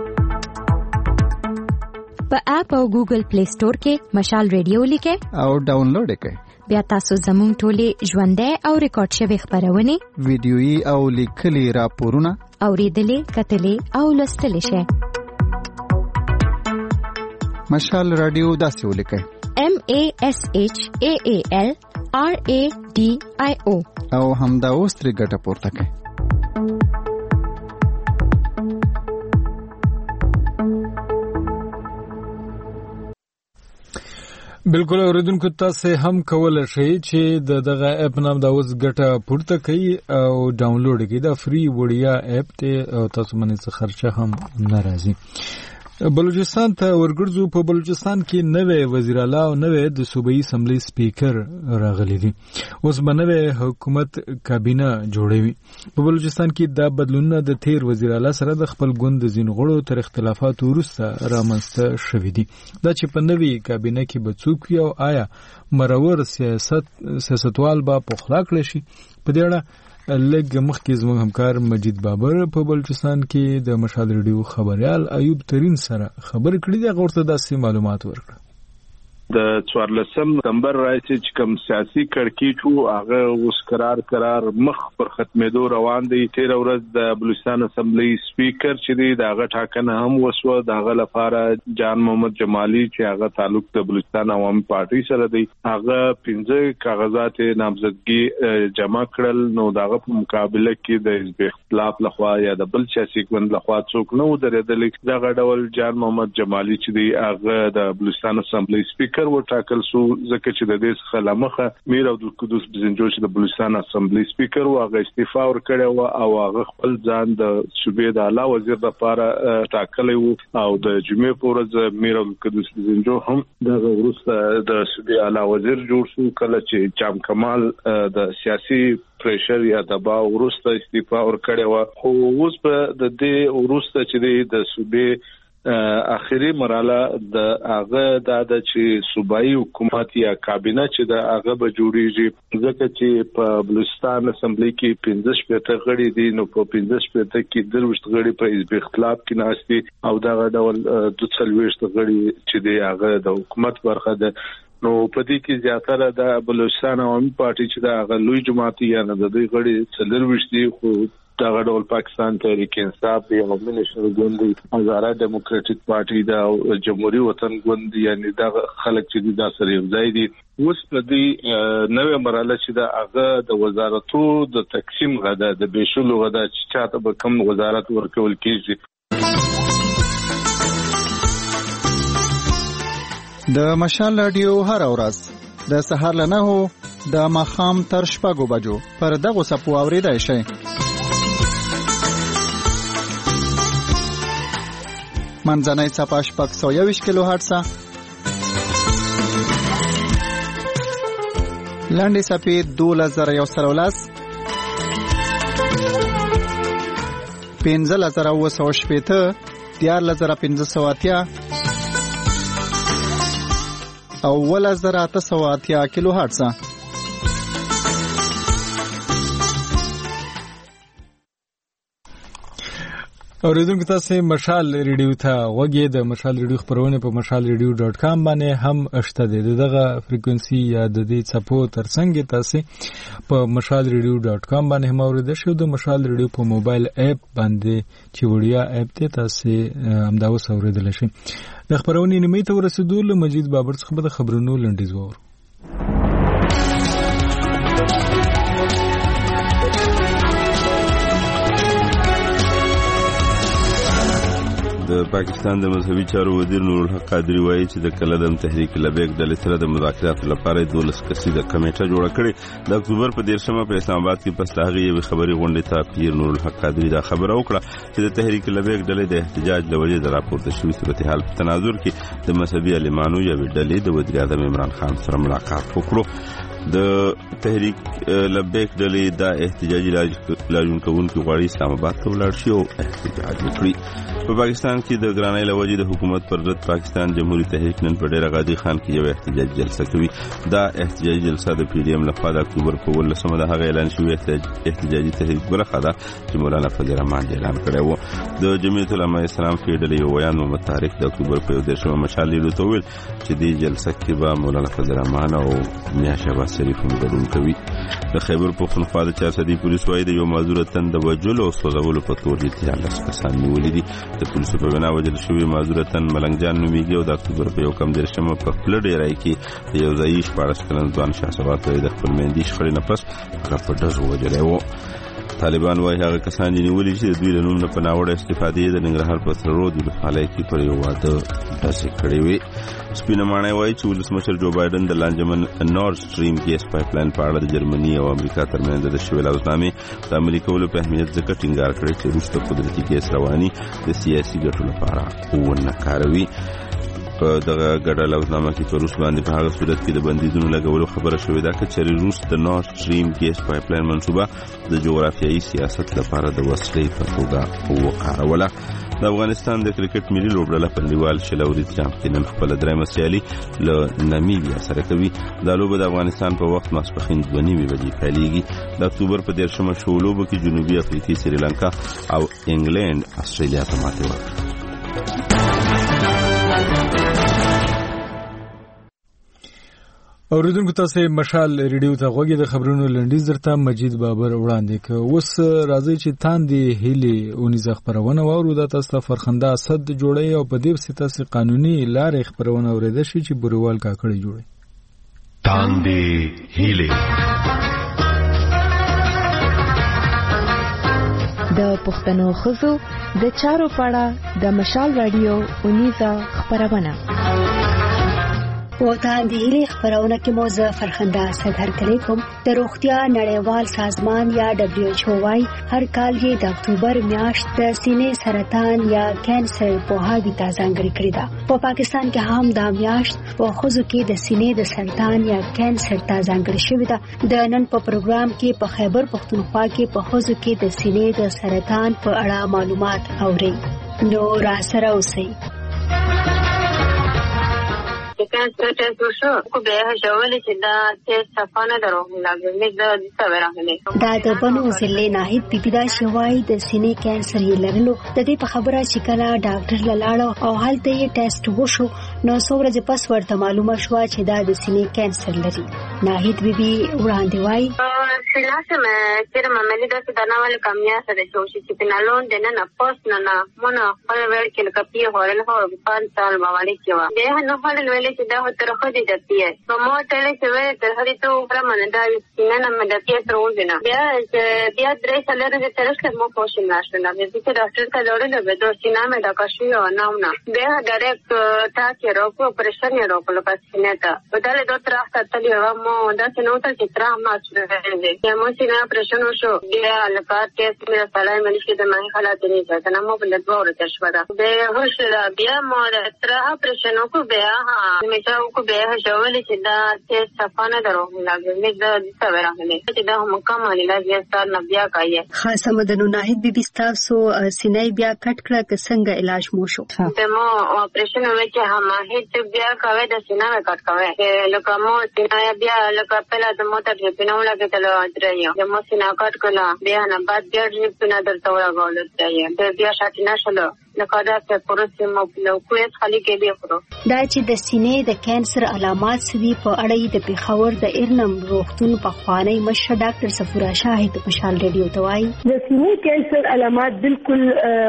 په اپ او ګوګل پلی سٹور کې مشال ریډیو لیکئ او ډاونلوډ کړئ. بیا تاسو زموږ ټولې ژوندۍ او ریکارډ شوې خبرونه ویډیويي او لیکلي راپورونه اوریدلې کتلې او لوستلې شئ. مشال رادیو داسې ولیکئ M A S H A A L R A D I O او همدا اوس ترې ګټه پورته کړئ. بالکل اوریدونکو تاسو هم کولای شئ چې د دغه اپ نام دا اوس ګټه پورته کړئ او ډاونلوډ کړئ. دا فری وړیا اپ ته او تاسو باندې څه خرچه هم ناراضي. بلوچستان ته ورګرځو. په بلوچستان کې نوې وزیر اعلی او نوې د صوبایي اسمبلی سپیکر راغلي دي. اوس به نوې حکومت کابینه جوړوي. په بلوچستان کې دا بدلونونه د تیر وزیر اعلی سره د خپل ګوند د ځینو غړو تر اختلافاتو وروسته رامنځته شوي دي. دا چې په نوې کابینه کې به څوک وي او آیا مرور سیاست سیاستوال به پخلا کړی شي. په دې اړه لږ مخکې زموږ همکار مجید بابر په بلوچستان کې د مشال ریډیو خبريال ایوب ترین سره خبرې کړې دي. غوړته داسې معلومات ورکړه. د څوارلسم نمبر راځي چې کوم سیاسي کړکېچ وو هغه اوس قرار قرار مخ پر ختمېدو روان دی. تیر ورځ د بلوچستان اسمبلی سپیکر چې دی داغه ټاکنه هم وسوه. داغه لپاره جان محمد جمالی چې هغه تعلق د بلوچستان عوامي پارټي سره دی هغه پنځه کاغذات نامزدګي جمع کړل. نو داغه په مقابله کې د حزب اختلاف لخوا یا د بل سیاسي ګوند لخوا څوک نه درېدل. داغه ډول جان محمد جمالی چې دی هغه د بلوچستان اسمبلی سپیکر وټاکل سو ځکه چې د دې څخه لمخه میر عبدالقدوس بزنجو چې د بلوچستان اسمبلی سپیکر و هغه استعفا ورکړی و او هغه خپل ځان د صوبې د اعلی وزیر لپاره ټاکلی و او د جمعې په ورځ میر عبدالقدوس بزنجو هم دغه وروسته د صوبې اعلی وزیر جوړ شو. کله چې جام کمال د سیاسي پریشر یا دباو وروسته استعفا ورکړی و. خو اوس په د دې وروسته چې د صوبې اخیری مرحله د هغه د چې صوبایي حکومت یا کابینه چې د هغه به جوړیږي ځکه چې په بلوچستان اسمبلی کې پنځه شپږ غړي دي. نو په پنځه شپږ کې دروشت غړي په حزب اختلاف کې ناشتي او دغه ډول د څلويشت غړي چې د هغه د حکومت برخه ده. نو په دې کې زیاتره د بلوچستان عوامي پارټي چې د هغه لوی جماعت یا نه د دوی غړي څلويشت دي. خو دغه ډول پاکستان تحریک انصاف دی او مليشن ګوند دی هزاره ډیموکراټک پارټي دا جمهوریت وطن ګوند یعنی دا خلک چې دا سره یو ځای دي. اوس په دې نوې مرحله چې دا هغه د وزارتو د تقسیم غدا د بشولو غدا چې چاته به کوم وزارت ورکول کیږي. د مشال رادیو هر ورځ د سهار له نهو د ماښام تر شپږو بجو پر دغه سپو اوریدای شئ. منځنۍ صفحه شپږ سوه یوویشت کیلو هرټزه، لنډې صفحې دولس زره یو سل او لس، پنځلس زره اوه سوه شپېته، دیارلس زره پنځه سوه اتیا او اوولس زره اته سوه اتیا کیلو هرټزه. اوریدونکو تاسو مشال ریډیو ته وګورئ. د مشال ریډیو خبرونه په مشال ریډیو ډاټ کام باندې هم شته دي. دغه فریکوئنسي یا د دې چپو ترڅنګ تاسو په مشال ریډیو ډاټ کام باندې هم اوریدل شو. د مشال ریډیو په موبایل اپ باندې چې وړیا اپ ته تاسو هم دا اوس اوریدل شي. د خبرونه نیمه ته ورسېدو. له مجید بابر څخه د خبرونو لنډیز وور. د پاکستان د مذهبي چارو وزیر نور الحق قادری وایي چې د کلدم تحریک لبیک ډلې سره د مذاکراتو لپاره دولس کسیزه کمیټه جوړه کړې. د اکتوبر په دیرشمه په اسلام آباد کې پس هغه یو خبري غونډه ته پیر نور الحق قادری دا خبره وکړه چې د تحریک لبیک ډلې د احتجاج لوجې د راپورته شوې صورتحال په تناظر کې د مذهبي عالمانو یا ډلې د وزیر اعظم عمران خان سره ملاقات وکړو. د تحریک لبیک ډلې دا احتجاجي لاجون کوونکي غواړي اسلام آباد ته ولاړ شي او احتجاج وکړي. په پاکستان کې د ګرانۍ لوجې د حکومت پر ضد پاکستان جمهوریت تحریک نن په ډېر غادي خان کې یو احتجاجي جلسه کوي. دا احتجاجي جلسه د پی ډی ایم لخوا د اکتوبر په ولسمه د هغه اعلان شوی احتجاجي تحریک برخه ده چې مولانا فضل الرحمن اعلان کړی و. د جمعیت العلماء اسلام کې ډلې یو بیان محمد طارق د اکتوبر په یو دیرشمه مشال لیدو ته ویل چې دې جلسه کې به مولانا فضل الرحمن او میا شهباز شریف هم ګډون کوي. د خیبر پښتونخوا د چارسدي پولیس وايي د یو معذور تن د وجلو او سوځولو په تور دي تیارلس کسان نیولې دي. د پولیسو په وینا وجل شوی معذور تن ملنګ جان نومیږي او د اکتوبر په یو کم دیرشمه په خپل ډیرای کې د یو ځایي شپاړس کلن ځوان شهسوار ته د خپل مېندې شخړې نه پس هغه په ډزو وجلی و. طالبان وايي هغه کسان چې نیولې چې د دوی له نوم نه په ناوړه استفادې د ننګرهار په سرود ولسوالۍ کې پر یو واده ډزې کړې وې. سپینه ماڼۍ وايي چې ولسمشر جو بایدن د لانجمن نورد سټریم ګیس پایپلاین په اړه د جرمني او امریکا ترمنځ د شویل اوزنامې د عملي کولو په اهمیت ځکه ټینګار کړی چې روس ته قدرتي ګیس رواني د سیاسي ګټو لپاره ونه کاروي. په دغه ګډه لوزنامه کې په روس باندې په هغه صورت کې د بندیزونو لګولو خبره شوې ده چې روس د نورد سټریم ګیس پایپلاین منصوبه د جغرافیایي سیاست لپاره د وسیلې په توګه وکاروله. د افغانستان د کرکټ ملي لوبډله په نړیوال شل اورید جام کې نن خپل درېمه سیالي له نامیبیا سره کوي. دا لوبه د افغانستان په وخت ماسپښین دوه نیمې بجې پیلېږي. د اکتوبر په دیرشمه شو لوبه کې جنوبي افریقا سریلانکا او انګلند استرالیا ته ماتې ورکړه. اوریدونکو تاسو مشال ریډیو ته غوږی د خبرونو لنډیز درته مجید بابر وړاندې ک. اوس راځي چې تاندې هلي اونیزه خبرونه وورو د تاسو فرخنده اسد جوړي او په دې وسیله تاسو قانوني لارې خبرونه اوریدل شي چې بروال کاکړي جوړي. تاندې هلي د پښتنو خزو د چارو پاړه د مشال رادیو اونیزه خبرونه و تا د هلي خبرونه کې موزه فرخنده اسد هرکلی کوم. د روغتیا نړیوال سازمان یا دبليو ایچ او وايي هر کال یې د اکتوبر میاشت د سینې سرطان یا کانسر په هاوی ته ځانګړې کړې ده. په پاکستان کې هم دا میاشت په خوځو کې د سینې د سرطان یا کانسر ته ځانګړې شوې ده. د نن په پروګرام کې په خیبر پښتونخوا کې په خوځو کې د سینې د سرطان په اړه معلومات اورئ. نو را سره اوسئ. کانسر ټیسټ وشو کو به جوړل چې دا ټیسټ صفانه درو لګي مې د څه راغلي. دا د بنو ضلع ناهید بیبیدا شوای د سینې کانسر یې لرلو. د دې په خبره چې کله ډاکټر لاله او هلته یې ټیسټ وشو نو څو ورځې پس ورته معلومه شو چې دا د سینې کانسر لري. ناهید بیبي وړاندې وایي سلاسه مې چې مې د څه دناوال کمیا سره چې په نالون د نه پوس نه نه مونږ خپل ور کې لکپی هورل هو په سال باندې کې و ده نو خپل ویلې چې دا تر خو دې دپی نو مو ته له څه وې تر هرې ته پرمنه دا نه نه مې دپی تر ونه بیا بیا درې سالره د ترڅ مو کوشش نشته نه چې ډاکټر ته لورل به د سینا مې دا کښې او نه نه بیا ډایرکټ تا چې روکو پرېشان یې روکو پس نه تا بدل دوه تر اخته تلې و مو دا څه نو ته چې تر ما چې یا مو سینا پرشن وشو بیا لکه ټیسټ مې سلام مې شي د مې حالات نه ځه نه مو بل دوه ورځې شو دا به هوښ بیا مو تر پرشن کو بیا ها مې تاسو کو بیا شوول چې دا ټیسټ صفانه درو لګي مې دا څه ورغله چې دا هم کوم علاج ستار نه بیا کوي خاصه مدنو ناهید بي بي تاسو سینې بیا کټ کړه که څنګه علاج مو شو ته مو اپریشن وکړ چې هم هیڅ بیا کوي د سینې کټ کوي لکه مو سینې بیا لکه پهلا د موټر په پینول کې تل درایو د مو سینې کټ کړه بیا نه بعد بیا دې په نظر تاوړه غول درایو بیا شات نه شلو لکه دا په پروسه مو په کویت خالي کې دی خورو دا چې د سینې د کانسر علامات سوي په اړه د پیښور د ارنم روغتون په خوانی مشر ډاکټر صفورا شاهد په شال ریډیو توای د سینې کانسر علامات بالکل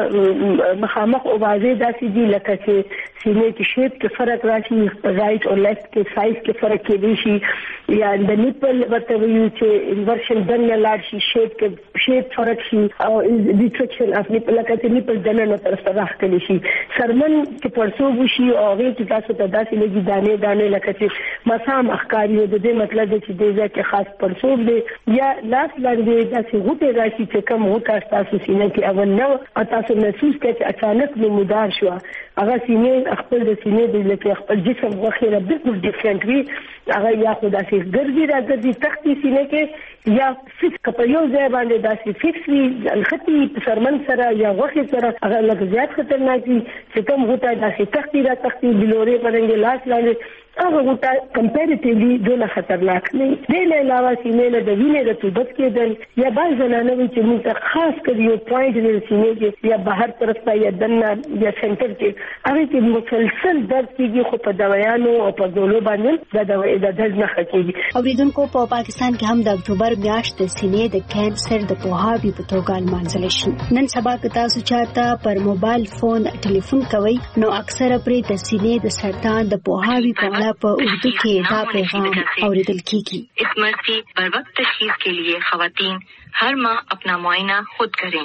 مخامخ او واضح داسې دي لکه چې سینې کې شیپ کې فرق راشي رائټ او لیفت کې سایز کې فرق کېدی شي یا د نیپل ورته ویو چې انورشن دنه لاړ شي شیپ کې شیپ فرق شي او ریټریکشن اف نیپل لکه چې نیپل دنه نه طرف راخلی شي سرمن کې پرسوب شي او هغه چې تاسو ته داسې لګي دانه دانه لکه چې مسام اخکاری د دې مطلب چې دې ځکه خاص پرسوب دی یا لاس لاندې داسې غوټه راشي چې کوم غوټه تاسو سینې کې اول نو او تاسو محسوس کړئ چې اچانک نمودار شو هغه سینې خپل د سینې د لکه خپل جسم غوخه بالکل ډیفرنٹ وي هغه یا خدا سي ګرځي راځي تختی سینې کې یا فکس کپیو ځای باندې داسې فکس وي الخطي سرمن سره یا غوخه سره هغه لکه زیات خطرناک دي چې کوم غوټه داسې تختی را تختی بلوري باندې لاس لاندې هغه غوټه کمپیریټیولی ډېر خطرناک نه دی نه علاوه سینې له د وینې د توبت کېدل یا بعض زنانه وي چې موږ خاص کړي یو پوینټ د سینې کې یا بهر طرف ته یا دنه یا سنټر کې هغه کې مسلسل درد کېږي خو په دوايانو او په ګولو باندې د دوايي د درد نه ښکېږي اوریدونکو په پاکستان کې هم د اکتوبر میاشت د سینې د کانسر د پوهاوي په توګه لمانځل شي نن سبا که تاسو چاته پر موبایل فون ټلیفون کوي نو اکثره پرې د سینې د سرطان د پوهاوي په په اردو کې دا پیغام اوریدل کیږي اس مرض کی بر وقت تشخیص کے لیے خواتین ہر ماہ اپنا معائنہ خود کریں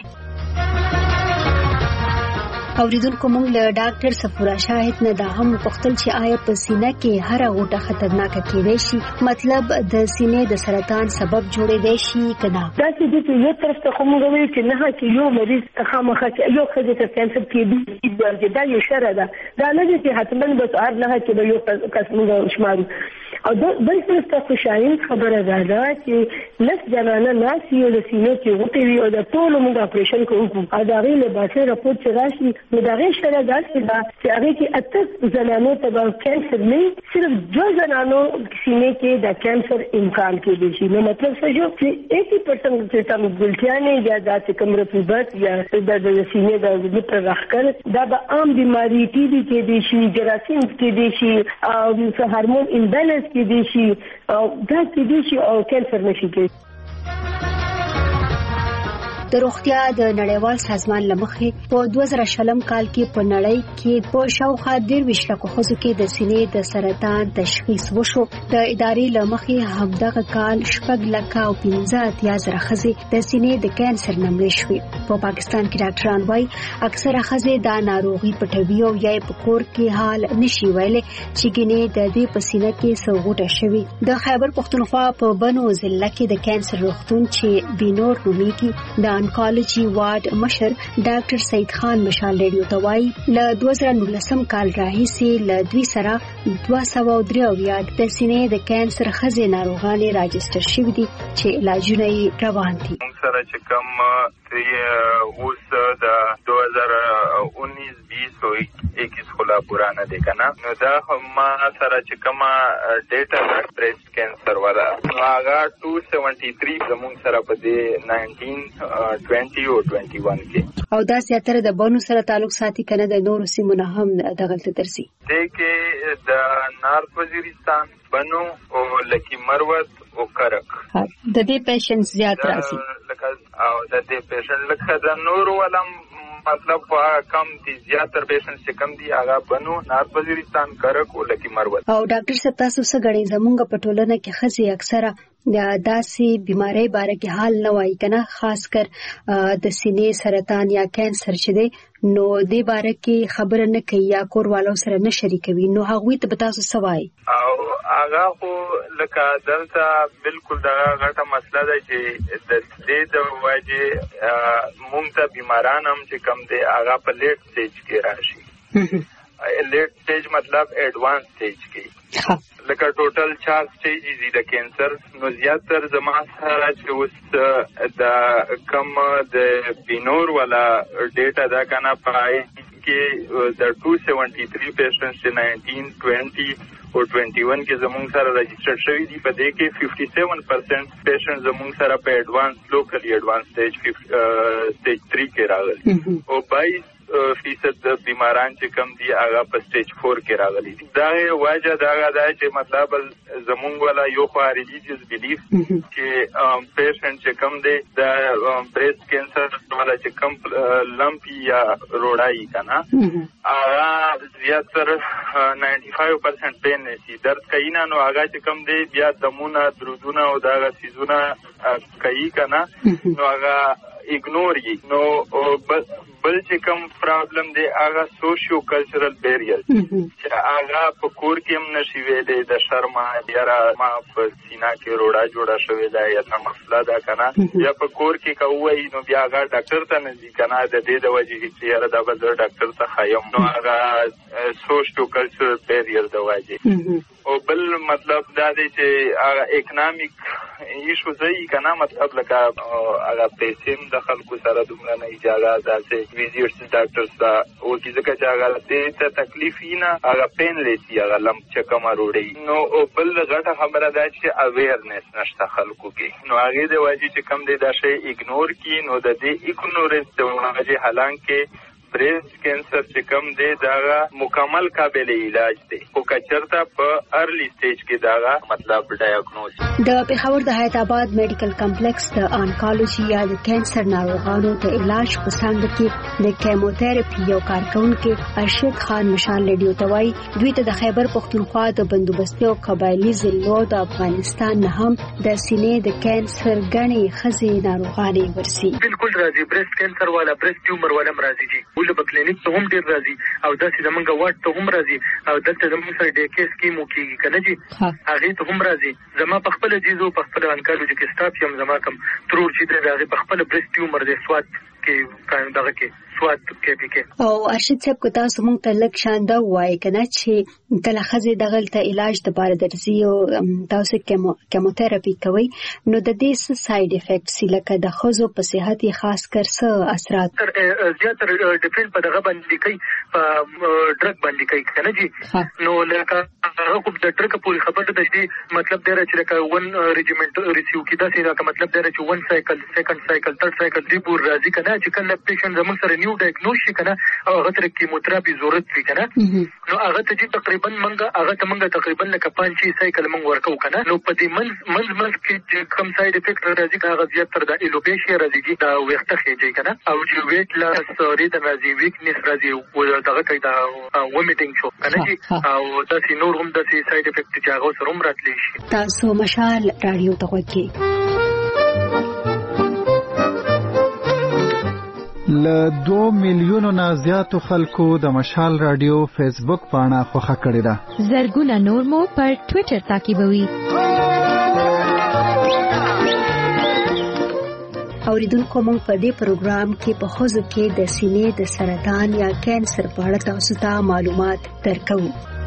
اوریدونکو موږ له ډاکټر صفورا شاهد نه دا هم پوښتل چې آیا په سینه کې هر غوټه خطرناک کېدای شي مطلب د سینې د سرطان سبب جوړېدای شي کنه دا چې یو طرف ته کوم غوي چې نه چې یو مریض خامخا چې یو خځه ته کانسر کېږي دا یو شر ده دا نه چې حتمن بس ار نه چې یو قسم شمارو او بل څه ته خوشاین خبره ده چې لس جنانه ناس یو د سینې کې غوټي وي او د ټول موږ اپریشن کوو او دا غي له باسه راپور چې راشي نو دا غي شره داسې ده چې هغه کې اته زنانو ته د کانسر نه صرف دو زنانو سینې کې د کانسر امکان کېږي شي نو مطلب څه جو چې eighty percent چې تاسو ګلتیانه یا د کوم رطوبت یا د سینې د لپاره راخکل دا د عام بيماري ټي بي کې دي شي جراثیم کې دي شي او هورمون امبالانس کې دي شي او دا کې دي شي او کانسر نشي کېږي د روغتیا د نړیوال سازمان لمخې په دوه زره شلم کال کې په نړۍ کې په شاوخوا درویش لکو خزو کې د سینې د سرطان تشخیص وشو د ادارې لمخې همدغه کال شپږ لکه او پنځه اتیا زره خزې د سینې د کانسر نمړې شوې په پاکستان کې ډاکټران وايي اکثره خزې دا ناروغي پټوي او یا په کور کې حال نشي ویلې چې ګینه د دې په سینې کې سوغوټه شوی د خیبر پختونخوا په بنو ضلع کې د کانسر روغتون چې بینور نومیږي د انکالوجي وارډ مشر ډاکټر سید خان مشال ریډیو توای له دوه زره نولسم کال راهیسې له دوی سره دوه سوه درې اویا د سینې د کانسر خزې ناروغانې راجستر شوي دي چې علاجونه یې روان دي سره چې کوم اوس د دوه زره اونیس بیس او اکیس خلا پورا نه دی کنه نو دا ما سره چې کوم ډیټا بریسټ کانسر والا هغه two seventy-three زمون سره په دې nineteen twenty او twenty-one کې او دا زیاتره د بونو سره تعلق ساتي کنه د نورو سیمو نه هم دغلت درسي د کې د نارت وزیرستان بنو او لکی مروت او کرک د دې پیشنټ زیات راځي او د دې پیشنټ لکه د نورو ولم مطلب کم دي زیاتره پیشنټ چې کم دي هغه بنو نارت وزیرستان کرک او لکی مروت او ډاکټر صاحب تاسو څه غړي زمونږ په ټولنه کې خزي اکثره داسې بیماری باره کې حال نه وایي کنه، خاص کر د سینې سرطان یا کینسر چې دی نو دې باره کې خبره نه کوي یا کوروالو سره نه شریکوي، نو هغوی ته به تاسو څه وایي؟ او هغه خو لکه دلته بالکل دغه غټه مسله ده چې د دې د وجې مونږ ته بیماران هم چې کم دی هغه په لیټ سټیج کې راشي. لیټ سټیج مطلب ایڈوانس سټیج کې، لکه ټوټل چار سټیجز دي د کینسر. نو زیاتره زما سره چې اوس د کم د بینور والا ډیټا دا کنه پای کې د دو سو تیتر پیشنټس چې نائنټین ټوینټي او ټوینټي ون کې زموږ سره رجسټر شوی دي. په دې کې ففټي سیون پرسنټ پیشنټ زموږ سره په ایڈوانس لوکلی ایڈوانس سټیج سټیج تھری کې راغلي او بائیس فیصد بیماران چې کم دي هغه په سټیج فور کې راغلي دي. دا وجه دا دا چې مطلب زمونږ ولا یو خو ریلیجیس بیلیف چې پیشنټ چې کم دي د بریسټ کینسر ولا چې کم لمپی یا روړای کنه هغه زیاتره نائنټي فایو پرسنټ پین نشي درد کوي نه، نو هغه چې کم دي بیا دمونه درودونه او دا سيزونه کوي کنه نو هغه اګنور یي. نو بس بل چې کوم پرابلم دی هغه سوشیو کلچرل بیریئر چې هغه په کور کې هم نشي ویلې د شرم یاره ما په سینا کې روړا جوړه شوې ده یا څه مسله ده کنه یا په کور کې کوي نو بیا هغه ډاکټر ته نه ځي کنه د دې د وجې چې یاره دا به زه ډاکټر ته خایم، نو هغه سوشیو کلچرل بیریئر د وجې. او بل مطلب دا دی چې هغه اکنامیک ایشو ځای کنه مطلب لکه هغه پیسې د خلکو سره دومره نه اجازه ده ویزیټس ډاکټرز دا او کیسه چې هغه دې ته تکلیف نه هغه پین لیسی هغه لم چې کوم وروړي. نو او بل غټه خبره ده چې اویرنس نشته خلکو کې، نو هغه د واجب چې کم دې دا شی اګنور کی، نو د دې اګنورنس د وجه حالانکه بریسټ کینسر چې کم دی دا مکمل قابل علاج دی خو کچرته په ارلی سټیج کې دا مطلب ډایګنوز. د پېښور د حیات آباد میډیکل کمپلیکس د انکالوجي یا د کینسر ناروغانو د علاج په څنګه کې د کیموتراپي یو کارکونکو ارشد خان مشال لیډیو توای دوی ته د خیبر پختونخوا د بندوبستي او قبایلی ضلعو د افغانستان نه هم د سینې د کینسر غني خزي ناروغانې ورسي. بالکل راځي بریسټ کینسر والا بریسټ ټیومر والا مرضی دي ول په کلینیک ته هم ډیر راځي او داسې زمونږ واټ ته هم راځي او دلته زمونږ سره ډي کې سکیم وکړي کنه جی هغه ته هم راځي. زما په خپل جیزو په خپل انکالوجي کې سټاف یم زما کم ترور چې دی هغه په خپل بریسټ ټیومر د سوات کې کاند دغه کې سوات کې پکې او ارشد صاحب کو تاسو مونږ ته لک شانده وای کنه چې کله خزي دغه ته علاج د بار درځي او تاسو کیمو کیموتراپي کوي نو د دې څه ساید افیکټس لکه د خزو په صحت خاص کر څه اثرات زیاتره ډیپند په دغه باندې کوي په ډرګ باندې کوي کنه جی. نو لکه هغه کوم د ډرګ پوری خبره ده چې مطلب دا چې لکه ون ریجیمنت ریسیو کیدا سي دا مطلب دا چې ون سایکل سیکنډ سایکل تھرد سایکل دی پور راځي کنه چې کله پیشنټ زموږ سره نیو ډایګنوز شي کنه او هغه تر کیموتراپي ضرورت وي کنه نو هغه ته چې تقریبا منګه هغه ته منګه تقریبا لکه پنځه سایکل منګ ورکو کنه نو په دې منځ منځ منځ کې کم ساید افیکټ راځي هغه زیاتره د ایلوپیشیا راځي دا وخته خېږي کنه او چې ویټ لاس سوري د راځي ویکنس راځي او دغه کوي دا ومیټینګ شو کنه او دا سي نور هم د ساید افیکټ چې هغه سره هم راتلی شي. تاسو مشال رادیو ته وګورئ. ل دو میلیونو نه زیاتو خلکو د مشال رادیو فیسبوک پاڼه خوښه کړې ده. زرګونه نور مو پر ټوئیټر تعقیبوي. اوریدونکو مونږ په دې پروګرام کې په خوځو کې د سینې د سرطان یا کینسر په اړه تاسو ته معلومات درکو.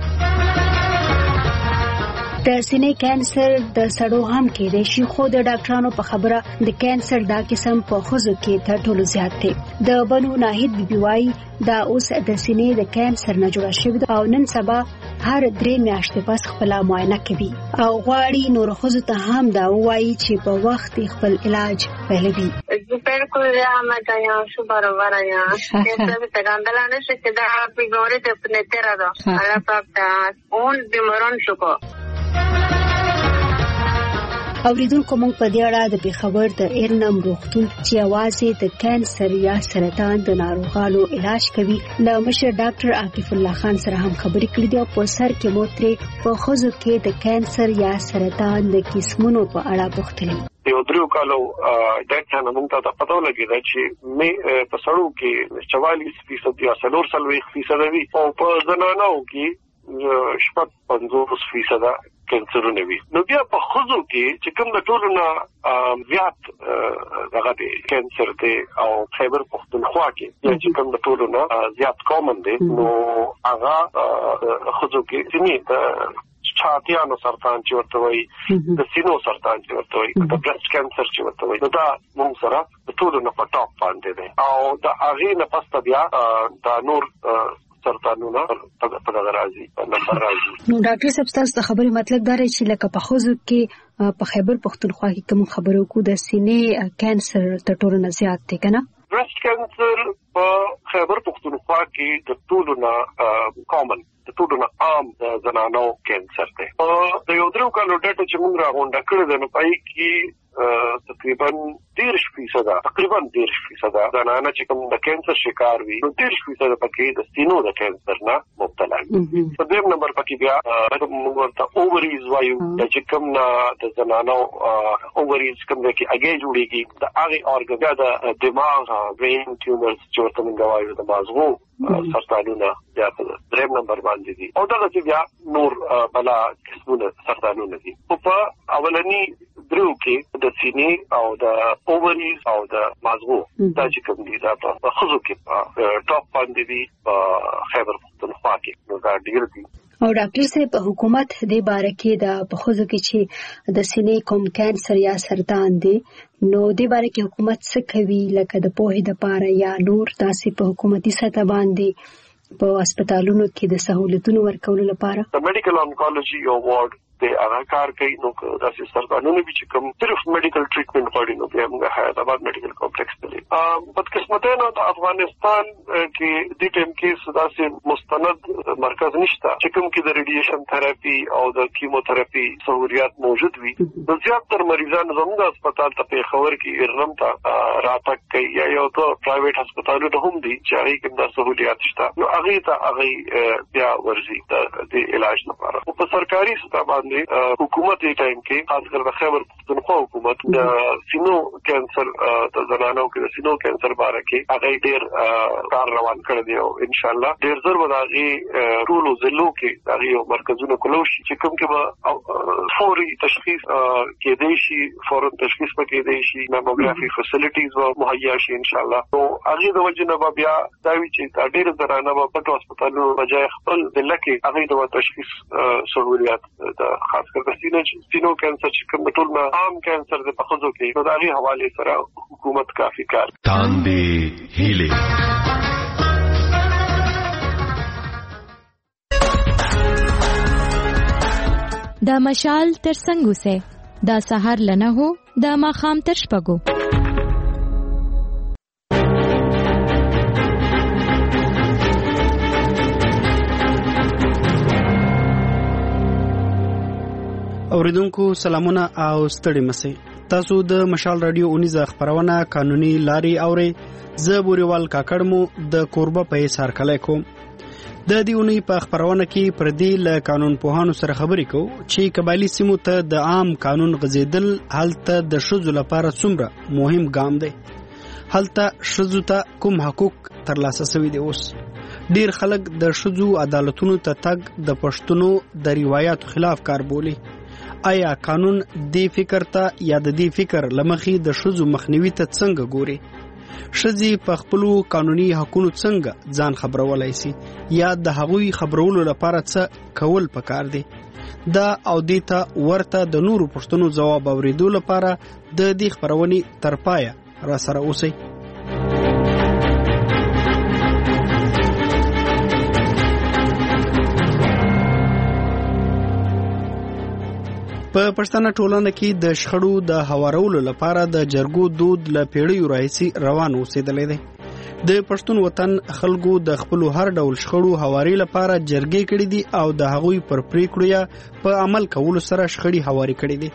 د سینې کینسر د سړو هم کېدای شي خو د ډاکټرانو په خبره د کینسر دا قسم په خوځو کې تر ټولو زیات دی. د بنو ناهید بیبي وايي دا اوس د سینې د کینسر نه جوړ شوی او نن سبا هر درې میاشتې پس خپل معاینه کوي او غواړي نور خوځو ته هم دا وایي چې په وخت خپل علاج پیلوي. بالکل رحمت آیا شو برابر آیا este pe gandalane se queda primore de penetera do ala papa un bimaron shoko اوریدونکو موږ په دې اړه د پیښور د ایرنم روغتون چې یوازې د کانسر یا سرطان د ناروغانو علاج کوي له مشر ډاکټر عاطف الله خان سره هم خبرې کړې دي او په سر کې مو ترې په ښځو کې د کانسر یا سرطان د قسمونو په اړه پوښتنه یو درو کالو د څنګه موږ ته پته ولګی چې مې په سړو کې چوالیس فیصد یا څلور څلوېښت فیصد وي او په زنانو کې شپږ پنځوس فیصد کینسرونه وي. نو بیا په خزو کې چې کوم د ټولو نه زیات دغه دی کینسر دی او خیبر پختونخوا کې چې کوم د ټولو نه زیات کامن دی نو هغه خزو کې چې د چاټیانو سرطان چې ورته وایي د سینو سرطان چې ورته وایي د برست کینسر چې ورته وایي دا موږ سره د ټولو نه په ټاپ باندې دی او د هغې نه پسته بیا دا نور سرطانونه په دغه راځي په نمبر راځي. نو ډاکټر صاحب تاسو د خبرې مطلب دا دی چې لکه په خزو کې په خیبر پختونخوا کې کوم خبرو کو د سینې کینسر تر ټولو نه زیات دی کنه؟ برست کینسر په خیبر پختونخوا کې د ټولو نه کامن د ټولو نه عام زنانو کینسر دی. د یو درو کالو ډاټا چې موږ راغونډه کړې ده نو پای کې تقریبا دیرش فیصد تقریبا دیرش فیصد زنانه چې کوم د کینسر شکار وي نو دیرش فیصد پکې د سینو د کینسر نه مبتلا وي. په دویم نمبر پکې بیا موږ ورته اووریز وایو چې کوم نه د زنانو اووریز کوم کې اگې جوړيږي د هغه اورګان د دماغ برین ټیومرز چې ورته موږ وایو د مازغو سرطانونه بیا په دریم نمبر باندې دي او دا چې بیا نور بلا قسمونه سرطانونه دي. په اولنی درو کې د سینې او د اووریز او د مازغو دا چې کوم دي دا په خزو کې په ټاپ باندې دي په خیبر پختونخوا کې نو دا ډیر دي. او ډاکټر صاحب په حکومت دې باره کې د په خزو کې چې د سینې کوم کانسر یا سرطان دي نو دې باره کې حکومت څه کوي لکه د پوهې د پاره یا نور تاسو په حکومتي سطح باندې په هسپتالونو کې د سہولتونو ورکولو لپاره؟ د میډیکل انکولوژي یو وارډ د هغه کار کوي نو دا سرطانونه چې کوم صرف میډیکل ټریټمنټ غواړي نو بیا موږ حیدرآباد میډیکل کمپلیکس ته لې بدقسمتۍ نه د افغانستان کې د ټیم کې داسې مستند مرکز نشته چې کوم کې د ریډیشن تھراپي او د کیموتھراپي سہولیات موجود وي. د زیاتره مریضان زموږ هسپتال ته پیښور کې ایرنم ته راتګ کوي یا یو ته پرایویټ هسپتالونه هم دي چې هغه کې د سہولیات شته نو هغه ته هغه بیا ورځي د علاج لپاره. په سرکاري سطح حکومت یې ټایم کې خاص کر د خیبر پختونخوا حکومت د سینو کینسر د زنانو کې د سینو کینسر باره کې هغه ډیر کار روان کړی دی او ان شاء الله ډیر زر به هغه ټولو ضلعو کې هغه یو مرکزونه کولو شي چې کوم کې به فوري تشخیص کېدای شي فوري تشخیص پکې دی شي ماموګرافي فیسیلیټیز به مهیا شي ان شاء الله. نو هغه د وجه نه بیا دا وی چې ډیر زنانه په پټو هسپتالونو بجای خپل د لکه هغه د تشخیص سہولیات د خاص کر د سینو سینو کینسر چې کوم ټول نه عام کینسر د پخزو کې نو دا غي حواله سره حکومت کافي کار تاندې هیله. دا مشال تر څنګه سه دا سحر لنه هو دا ماخام تر شپګو. اوریدونکو سلامونه او ستړي مسئ. تاسو د مشال رادیو اونیزه خبرونه قانوني لاري اوري. زه بوريوال کاکړمو د کوربه په سر کله کوم. د دې اونۍ په خبرونه کې پر دې ل قانون پوهانو سره خبرې کوو چې قبایلی سیمو ته د عام قانون غزیدل هلته د شذو لپاره څومره مهم ګام دی. هلته شذو ته کوم حقوق ترلاسه شوي دي. اوس ډیر خلک د شذو عدالتونو ته تګ د پښتنو د روایتو خلاف کار بولي. آیا قانون دې فکر ته یا د دې فکر لمخې د شذو مخنیوي ته څنګه ګوري؟ شذې په خپل قانوني حقوقو څنګه ځان خبرولای شي یا د هغوی خبرولو لپاره څه کول پکار دي؟ دا او دې ته ورته د نورو پښتنو جواب اوریدو لپاره د دې خبرونې تر پایه را سره اوسئ. په پښتنه ټولنه کې د شخړو د هوارولو لپاره د جرګو دود ل پیړیو راځي روان اوسېدلې ده. د پښتون وطن خلکو د خپل هر ډول شخړو هواري لپاره جرګې کړې دي او د هغوی پر پریکړو یا په عمل کولو سره شخړې هواري کړې دي.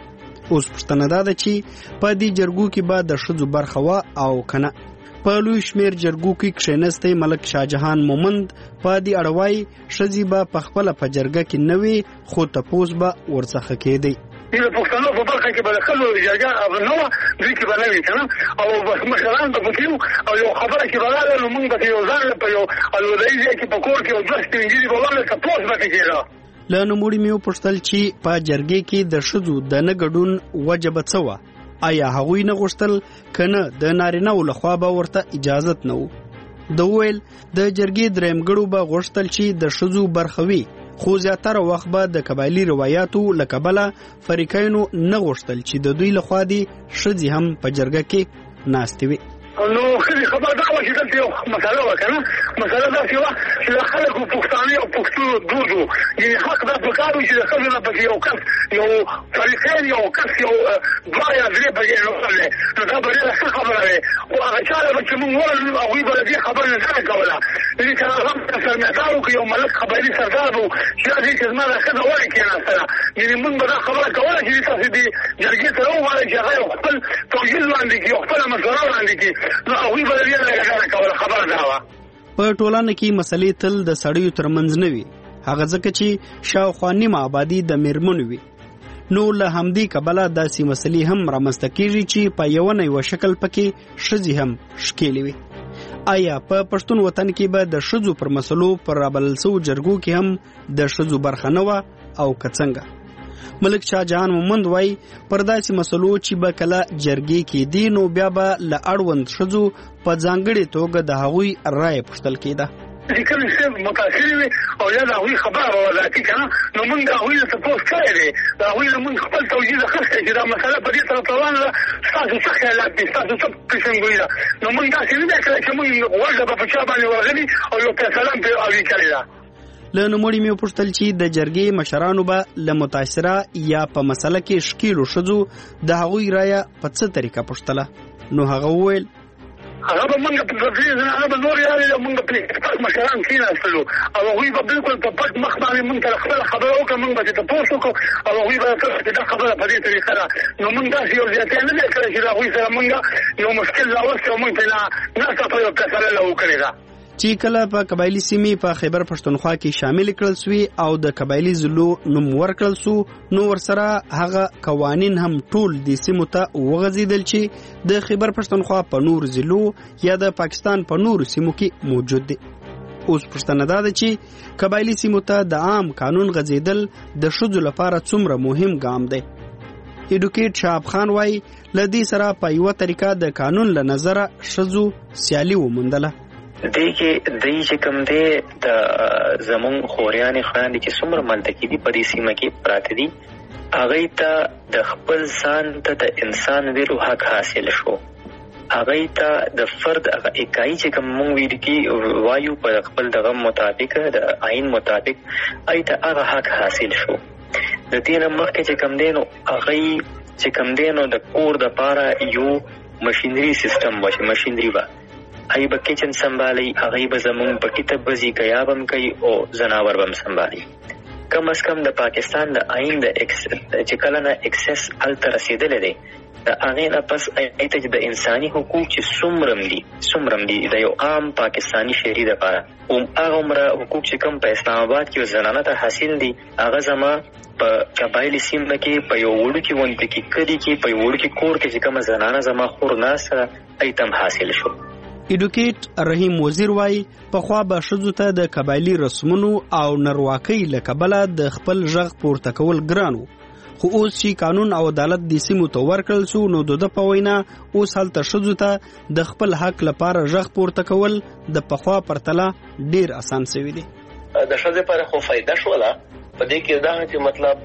اوس پوښتنه دا ده چې په دې جرګو کې به د ښځو برخه وه او که نه. په لوی شمېر جرګو کې کښېنستی ملک شاهجهان مومند په دې اړه وایي ښځې به پخپله په جرګه کې نه وي خو تپوس به ورڅخه کېدی. د پښتنو په برخه کې به د ښځو جرګه نه وه، دوی کې به نه وي که نه، او بس مشران به پکې وو او یو خبره کې به راغله نو مونږ به یو ځان په یو الوداعي ځای کې په کور کې یو دوه سپین ږیري به ولاړ تپوس به ترې کېده. له نوموړي مې وپوښتل چې په جرګې کې د ښځو د نه ګډون وجه به څه وه؟ آیا هغوی نه غوښتل که نه د نارینه‌و لخوا به ورته اجازت نه و؟ ده وویل د جرګې درېیمګړو به غوښتل چې د ښځو برخه وي، خو زیاتره وخت به د قبایلي روایاتو له کبله فریقینو نه غوښتل چې د دوی لخوا دې ښځې هم په جرګه کې ناستې وي. نو ښځې خبره دا وه چې دلته یو مسله وه که نه، مسله داسې وه چې د خلکو پښتانه او پښتو دود و، یعنې حق دا پکار و چې د ښځو نه پکې یو کس یو فریقین یو کس یو دوه یا درې پکې راغلی، نو دا به ډېره ښه خبره وې. خو هغه چا به چې مونږ ورغلو هغوی به د دې خبرې نه ډډه کوله. یعنې که هغه هم سرمعدار و که یو ملک قبایلي سردار و چې دا دې چې زما دا ښځه ولې کېناستله، یعنې مونږ به دا خبره کوله چې تاسې دې جرګې ته راوغواړئ چې هغه یو خپل توجیل وړاندې کړي، یو خپله مشوره وړاندې کړي، نو هغوی به د دې نه ډډه کوله. خبره دا وه. په ټولنه کې مسلې تل د سړیو ترمنځ نه وي، هغه ځکه چې شاوخوا نیمه آبادي د میرمنو وي. نو له همدې کبله داسې مسلې هم رامنځته کېږي چې په یوه نه یوه شکل پکې ښځې هم ښکېلې وي. آیا په پښتون وطن کې به د ښځو پر مسلو پر رابلل سوو جرګو کې هم د ښځو برخه نه وه او که څنګه؟ ملک شاهجهان مومند وایي پر داسې مسلو چې به کله جرګې کېدې نو بیا به له اړوند ښځو په ځانګړې توګه د هغوی رایه پوښتل کېده. لیکلي صاحب متاثر وي او یا د هغوی خبره به وضاحتي که نه، نو مونږ د هغوی نه تپوس کړی دی، د هغوی نه مونږ خپل توجیه اخیستی چې دا مسله په دې طرف روانه ده، ستاسو څه خیالات دي، ستاسو څه پېژندګلوي ده. نو مونږ داسې نه دی کړی چې مونږ غوږه به په چا باندې ورغلي او یو فیصله هم پرې اوي کړې ده. له نوموړي مې وپوښتل چې د جرګې مشرانو به له متاثره یا په مسله کې ښکېلو ښځو د هغوی رایه په څه طریقه پوښتله؟ نو هغه وویل هغه به مونږ په درې زنانه به نور یارې او مونږ پرې پټ مشران کېناستلو او هغوی به بلکل په پټ مخ باندې مونږ ته خپله خبره وکړه، مونږ به چې تپوس وکړو او هغوی به کړه چې دا خبره په دې طریقه ده. نو مونږ داسې یو زیاتی نه دی کړی چې د هغوی سره مونږ یو مشکل راوستی او مونږ پرې ناسته په یو فیصله له وکړې ده. چې کله په قبایلي سیمې په خیبر پښتونخوا کې شامل کړل سوي او د قبایلي ضلعو نوم ورکړل سو، نو ورسره هغه قوانین هم ټول دې سیمو ته وغځېدل چې د خیبر پښتونخوا په نور ضلعو یا د پاکستان په نورو سیمو کې موجود دي. اوس پوښتنه دا ده چې قبایلي سیمو ته د عام قانون غځېدل د ښځو لپاره څومره مهم ګام دی؟ ایډوکیټ شهاب خان وایي له دې سره په یوه طریقه د قانون له نظره ښځو سیالي وموندله. دې کې دې چې کوم دی د زمونږ خوریانې خویندې چې څومره ملتکي دي په دې سیمه کې پراته دي، هغوی ته د خپل ځان ته د انسان ویلو حق حاصل شو. هغوی ته د فرد هغه اکایي چې کوم مونږ ویل کې وایو په خپل دغه مطابق د آئین مطابق هغوی ته هغه حق حاصل شو. د دې نه مخکې چې کوم دی نو هغوی چې کوم دی نو د کور دپاره یو مشینري سیسټم و چې مشینري وه، هغوی به کچن سنبالي، هغوی به زمونږ پټي ته بځي، ګیاب هم کوي او ځناور به هم سنبالي. کم از کم د پاکستان د آئین د چې کله نه اکسس هلته رسېدلی دی، د هغې نه پس هغوی ته د انساني حقوق چې څومره دي څومره دي د یو عام پاکستاني شهري دپاره هغه عمره حقوق چې کوم په اسلام آباد کې یو زنانه ته حاصل دي، هغه زما په قبایلي سیمه کې په یو وړوکي غونډه کې کلي کې په یو وړوکي کور کې چې کومه زنانه زما خور ناسته هغوی ته هم حاصل شو. ایډوکیټ رحیم وزیر وایي پخوا به ښځو ته د قبایلي رسمونو او نرواکۍ له کبله د خپل غږ پورته کول ګران و، خو اوس چې قانون او عدالت دې سیمو ته ورکړل سو نو د ده په وینا اوس هلته ښځو ته د خپل حق لپاره غږ پورته کول د پخوا پرتله ډېر اسان سوي دي. د ښځې لپاره خو فایده شوله په دې کې دا چې مطلب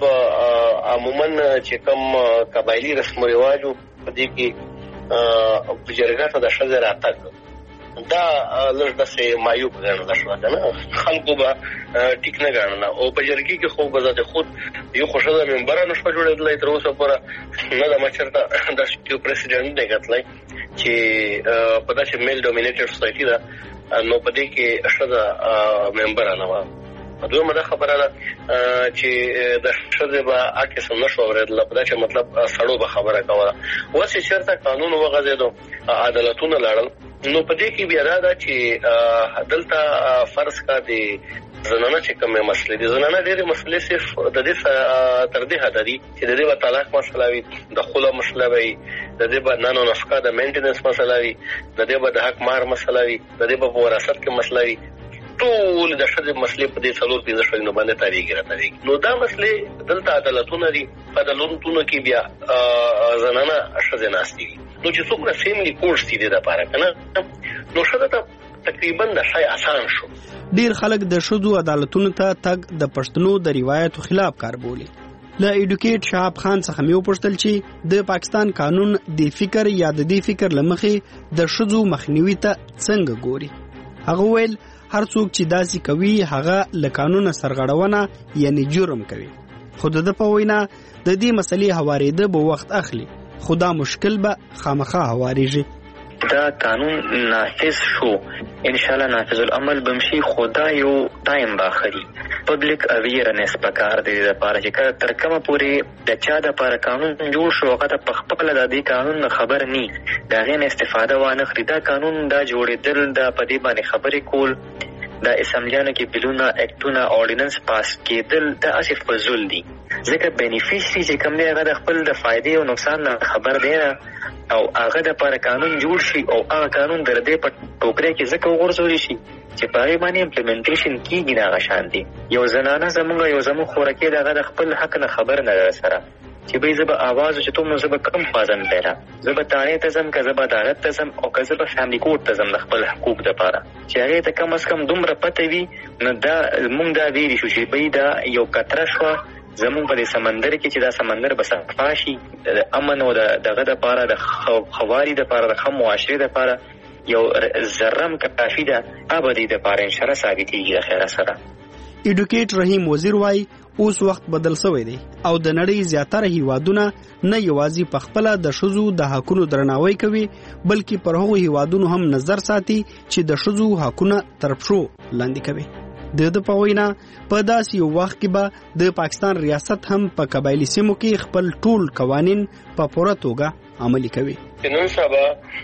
عموما چې کوم قبایلي رسم و رواج په دې کې په جرګه ته د ښځې راتګ دا لږ داسې معیوب ګڼله شوه که نه، خلکو به ټیک نه ګڼله او په جرګې کې خو به ذات خود یو خو ښځه ممبره نه شوه جوړېدلی تر اوسه پوره نه ده ما چېرته داسې یو پرسیډنټ دی کتلی چې په داسې میل ډومینیټډ سوسایټي ده نو په دې کې ښځه ممبره نه وه. دومره ده خبره ده چې د شذ به اکه سم نشو ورېدل په دا چې مطلب سړو به خبره کوله واسه چیرته قانون وغځیدو عدالتونه لړل نو په دې کې بیا دا چې دلته فرض کا دي زنانه چې کومه مسلې دي زنانه ډېرې مسلې صرف د دې تر دې حد دي چې د دې په طلاق مسله وي د خلع مسله وي د دې په نانو نفقه د مینټیننس مسله وي د دې په د حق مار مسله وي د دې په وراثت کې مسله وي ټول د شذ مسلې په دې څلور پنځه شوینو باندې تاریخ راځي نو دا مسلې دلته عدالتونه دي په عدالتونو کې بیا زنانه شذ ناشتي نو چې څومره فیملی کورس دي د لپاره کنه نو شذ تقریبا د شای آسان شو. ډیر خلک د شذو عدالتونو ته تګ د پښتنو د روایتو خلاف کار بولي. له ایډوکیټ شهاب خان څخه مې وپوښتل چې د پاکستان قانون د فکر یا د دې فکر لمخې د شذو مخنیوي ته څنګه ګوري. هغه ویل هر څوک چې داسې کوي هغه له قانون سرغړونه یعنی جرم کوي. خو د په وینا د دې مسلې هوارېده به وخت اخلي خو دا مشکل به خامخا هوارېږي. دا قانون نافذ شو ان شاء الله نافذ العمل بمشي خدا یو ټایم باخري پبلک اویرنس پکار دی د لپاره چې تر کومه پورې د چا د لپاره قانون جوړ شو هغه په خپل د دې قانون خبر ني دا غن استفاده وانه خریدا قانون دا جوړېدل د پدې باندې خبرې کول د اسمبلیانو کې بلونه اکټونه اورډیننس پاس کېدل د اسف فزول دي ځکه بینیفیشري چې کوم دی هغه د خپل د فائدې او نقصان نه خبر دی او هغه د پر قانون جوړ شي او هغه قانون در دې په ټوکرې کې ځکه وګورځول شي چې په هغه باندې امپلیمنټیشن کیږي نه غشان دي یو زنانه زموږ یو زموږ خورکې دغه د خپل حق نه خبر نه سره چې به زب आवाज چې ته مزه به کم فازن پیرا زب تانه تزم که زب عدالت تزم او که زب فیملی کورټ تزم د خپل حقوق لپاره چې هغه ته کم از کم دومره پته وي نو دا مونږ دا ویری شو چې به دا یو کتره شو زمون په سمندر کې چې دا سمندر بس فاشي د امن او دغه د لپاره د خواري د لپاره د خم معاشره د لپاره یو زرم کافي ده ابدي د لپاره ان شاء الله ثابتېږي د خیره سره. ایډوکیټ رحیم وزیر وايي اوس وخت بدل شوی دی او د نړۍ زیاتره هیوادونه نه یوازې په خپل د شذو د حقونو درناوی کوي بلکې پر هغو هیوادونو هم نظر ساتي چې د شذو حقونه تر پښو لاندې کوي. د د پوینا په داسې یو وخت کې به د پاکستان ریاست هم په قبایلی سیمو کې خپل ټول قوانین په پوره توګه عملي کوي. نن سبا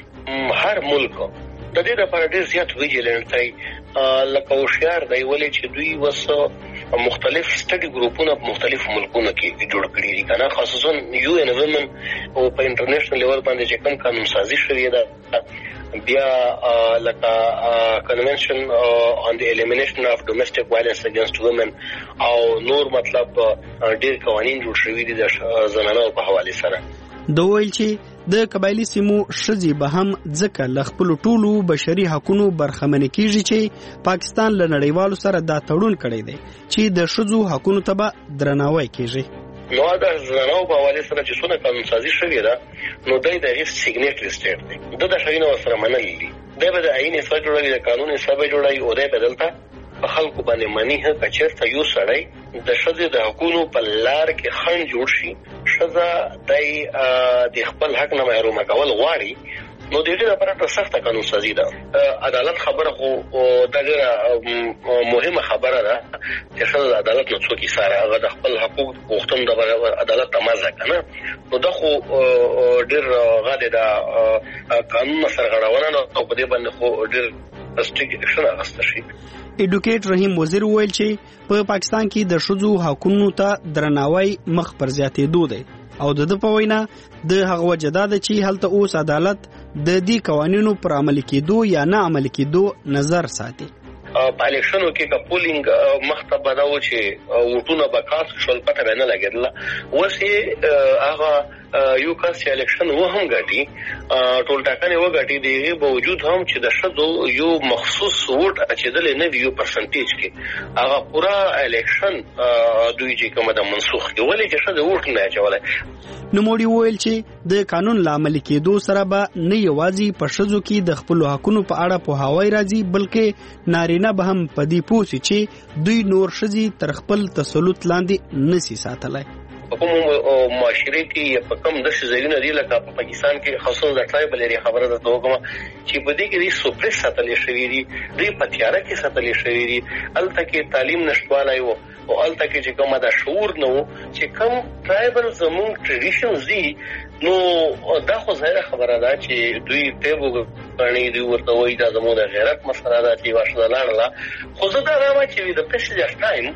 هر ملک د دې لپاره ډېر زیات ویجیلنټ دی لکه هوښیار دی ولې چې دوی وسه مختلف سټډي ګروپونه په مختلفو ملکونو کې جوړ کړي دي کنه خاصه یو ان وومن او په انټرنیشنل لیول باندې چې کوم قانون سازي شوی ده بیا لکه کنونشن on the elimination of domestic violence against women او نور مطلب ډېر قوانین جوړ شوي دي د زنانو په حواله سره. د ویل چې د قبایلی سیمو شذي به هم ځکه ل خپل ټولو بشري حقوقو برخمن کیږي چې پاکستان له نړیوالو سره دا تړون کړی دی چې د شذو حقوقو ته درناوی کیږي. نو دا زنانو په حواله سره چې څونه قانون سازي شوی ده نو دای د هیڅ سیګنیټری سټیټ دی د د شینو سره منل دي دا به د عین سره جوړوي د قانون سره جوړوي او دا بدلته په خلکو باندې مانی هه کچرته یو سړی د شذ د حقوقو په لار کې خنډ جوړ شي شذا دای د خپل حق نه محروم کول غواړي نو د دې لپاره په سخته قانون سازي ده. عدالت خبره خو د ډېره مهمه خبره ده چې شذ عدالت نه څوک سره هغه د خپل حقوق غوښتنه د عدالت تمازه کنه نو دا خو ډېر غاده د قانون سرغړونه او په دې باندې خو ډېر استګ اکشن اخیستل شي. ایډوکیټ رحیم وزیر ویل چې په پا پاکستان کې د شذو حقوقو ته درناوی مخ پر زیاتېدو دی او د د په وینا د هغه وجدا ده چې هلته اوس عدالت د دې قوانینو پر عمل کېدو یا نه عمل کېدو نظر ساتي. په الیکشنو کې د پولینګ مخته بداو چې وټونه به کاس شول پته نه لګیدله وسه هغه یو کاس الیکشن و هم غټي ټول ټاکنه و غټي دی باوجود هم چې د شذو یو مخصوص ووټ اچیدل نه ویو پرسنټیج کې هغه پورا الیکشن دوی چې کومه د منسوخ کې ولې چې شذو ووټ نه اچولای. نو موږ ویل چې د قانون لامل کېدو سره به نه یوازې په شذو کې د خپل حقوقو په اړه په هواي راځي بلکې نارینه به هم پدې پوسی چې دوی نور شذي تر خپل تسلط لاندې نسی ساتلای. په کوم معاشره کې یا په کوم د ځایونو دی لکه په پاکستان کې خاصو د ټرایبل ایریا خبره ده دوه کومه چې په دې کې د سوپریس ساتلې شوې دي د پتیاره کې ساتلې شوې دي الته کې تعلیم نشټوالای وو او الته کې چې کومه د شعور نو چې کوم ټرایبل زموږ ټریډیشنز دي نو دا خو ظاهره خبره ده چې دوی ته وګڼي دوی ورته وایي دا زموږ د غیرت مسله ده چې واښه لاړه خو زه دا راوړم چې د پېښې د ټایم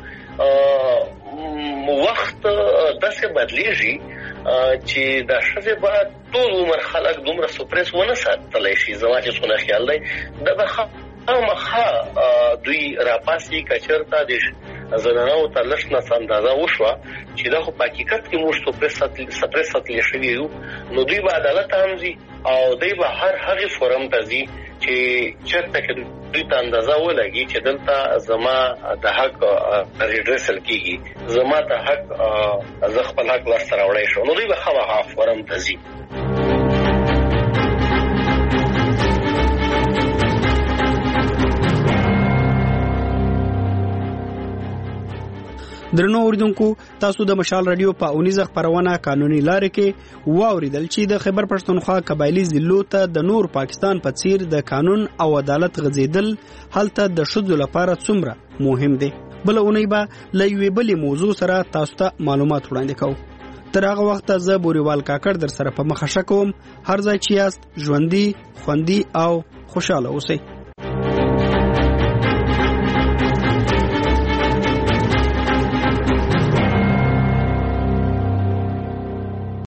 وخت داسې بدلیږي چې د شذ بعد ټول عمر خلک دومره سپریس ونه ساتلی شي زما چې څونه خیال دی د بخا مخه دوی راپاسي کچرتا د زنانو ته لښنه اندازه وشوه چې دا خو په حقیقت کې موږ سپریس سپریس ساتلی شوي یو نو دوی به عدالت هم ځي او دوی به هر هغې فورم ته ځي چې چېرته کې دوی ته اندازه ولګي چې دلته زما د حق ریډرسل کېږي زما ته حق زه خپل حق لاسته راوړی شم نو دوی به هغه فورم ته ځي. درنو اوریدونکو تاسو د مشال رادیو په اونیزه خبرونه قانوني لارې کې واوریدل چې د خیبر پښتونخوا قبایلی ضلعو ته د نور پاکستان په څیر د قانون او عدالت غځیدل هلته د شذو لپاره څومره مهم دي. بل اونۍ به لوي بلې موضوع سره تاسو ته معلومات وړاندې کوم. تر هغه وخت زه بوريوال کاکړ در سره په مخه شکوم. هر ځای چې یاست ژوندۍ خوندي او خوشاله اوسئ.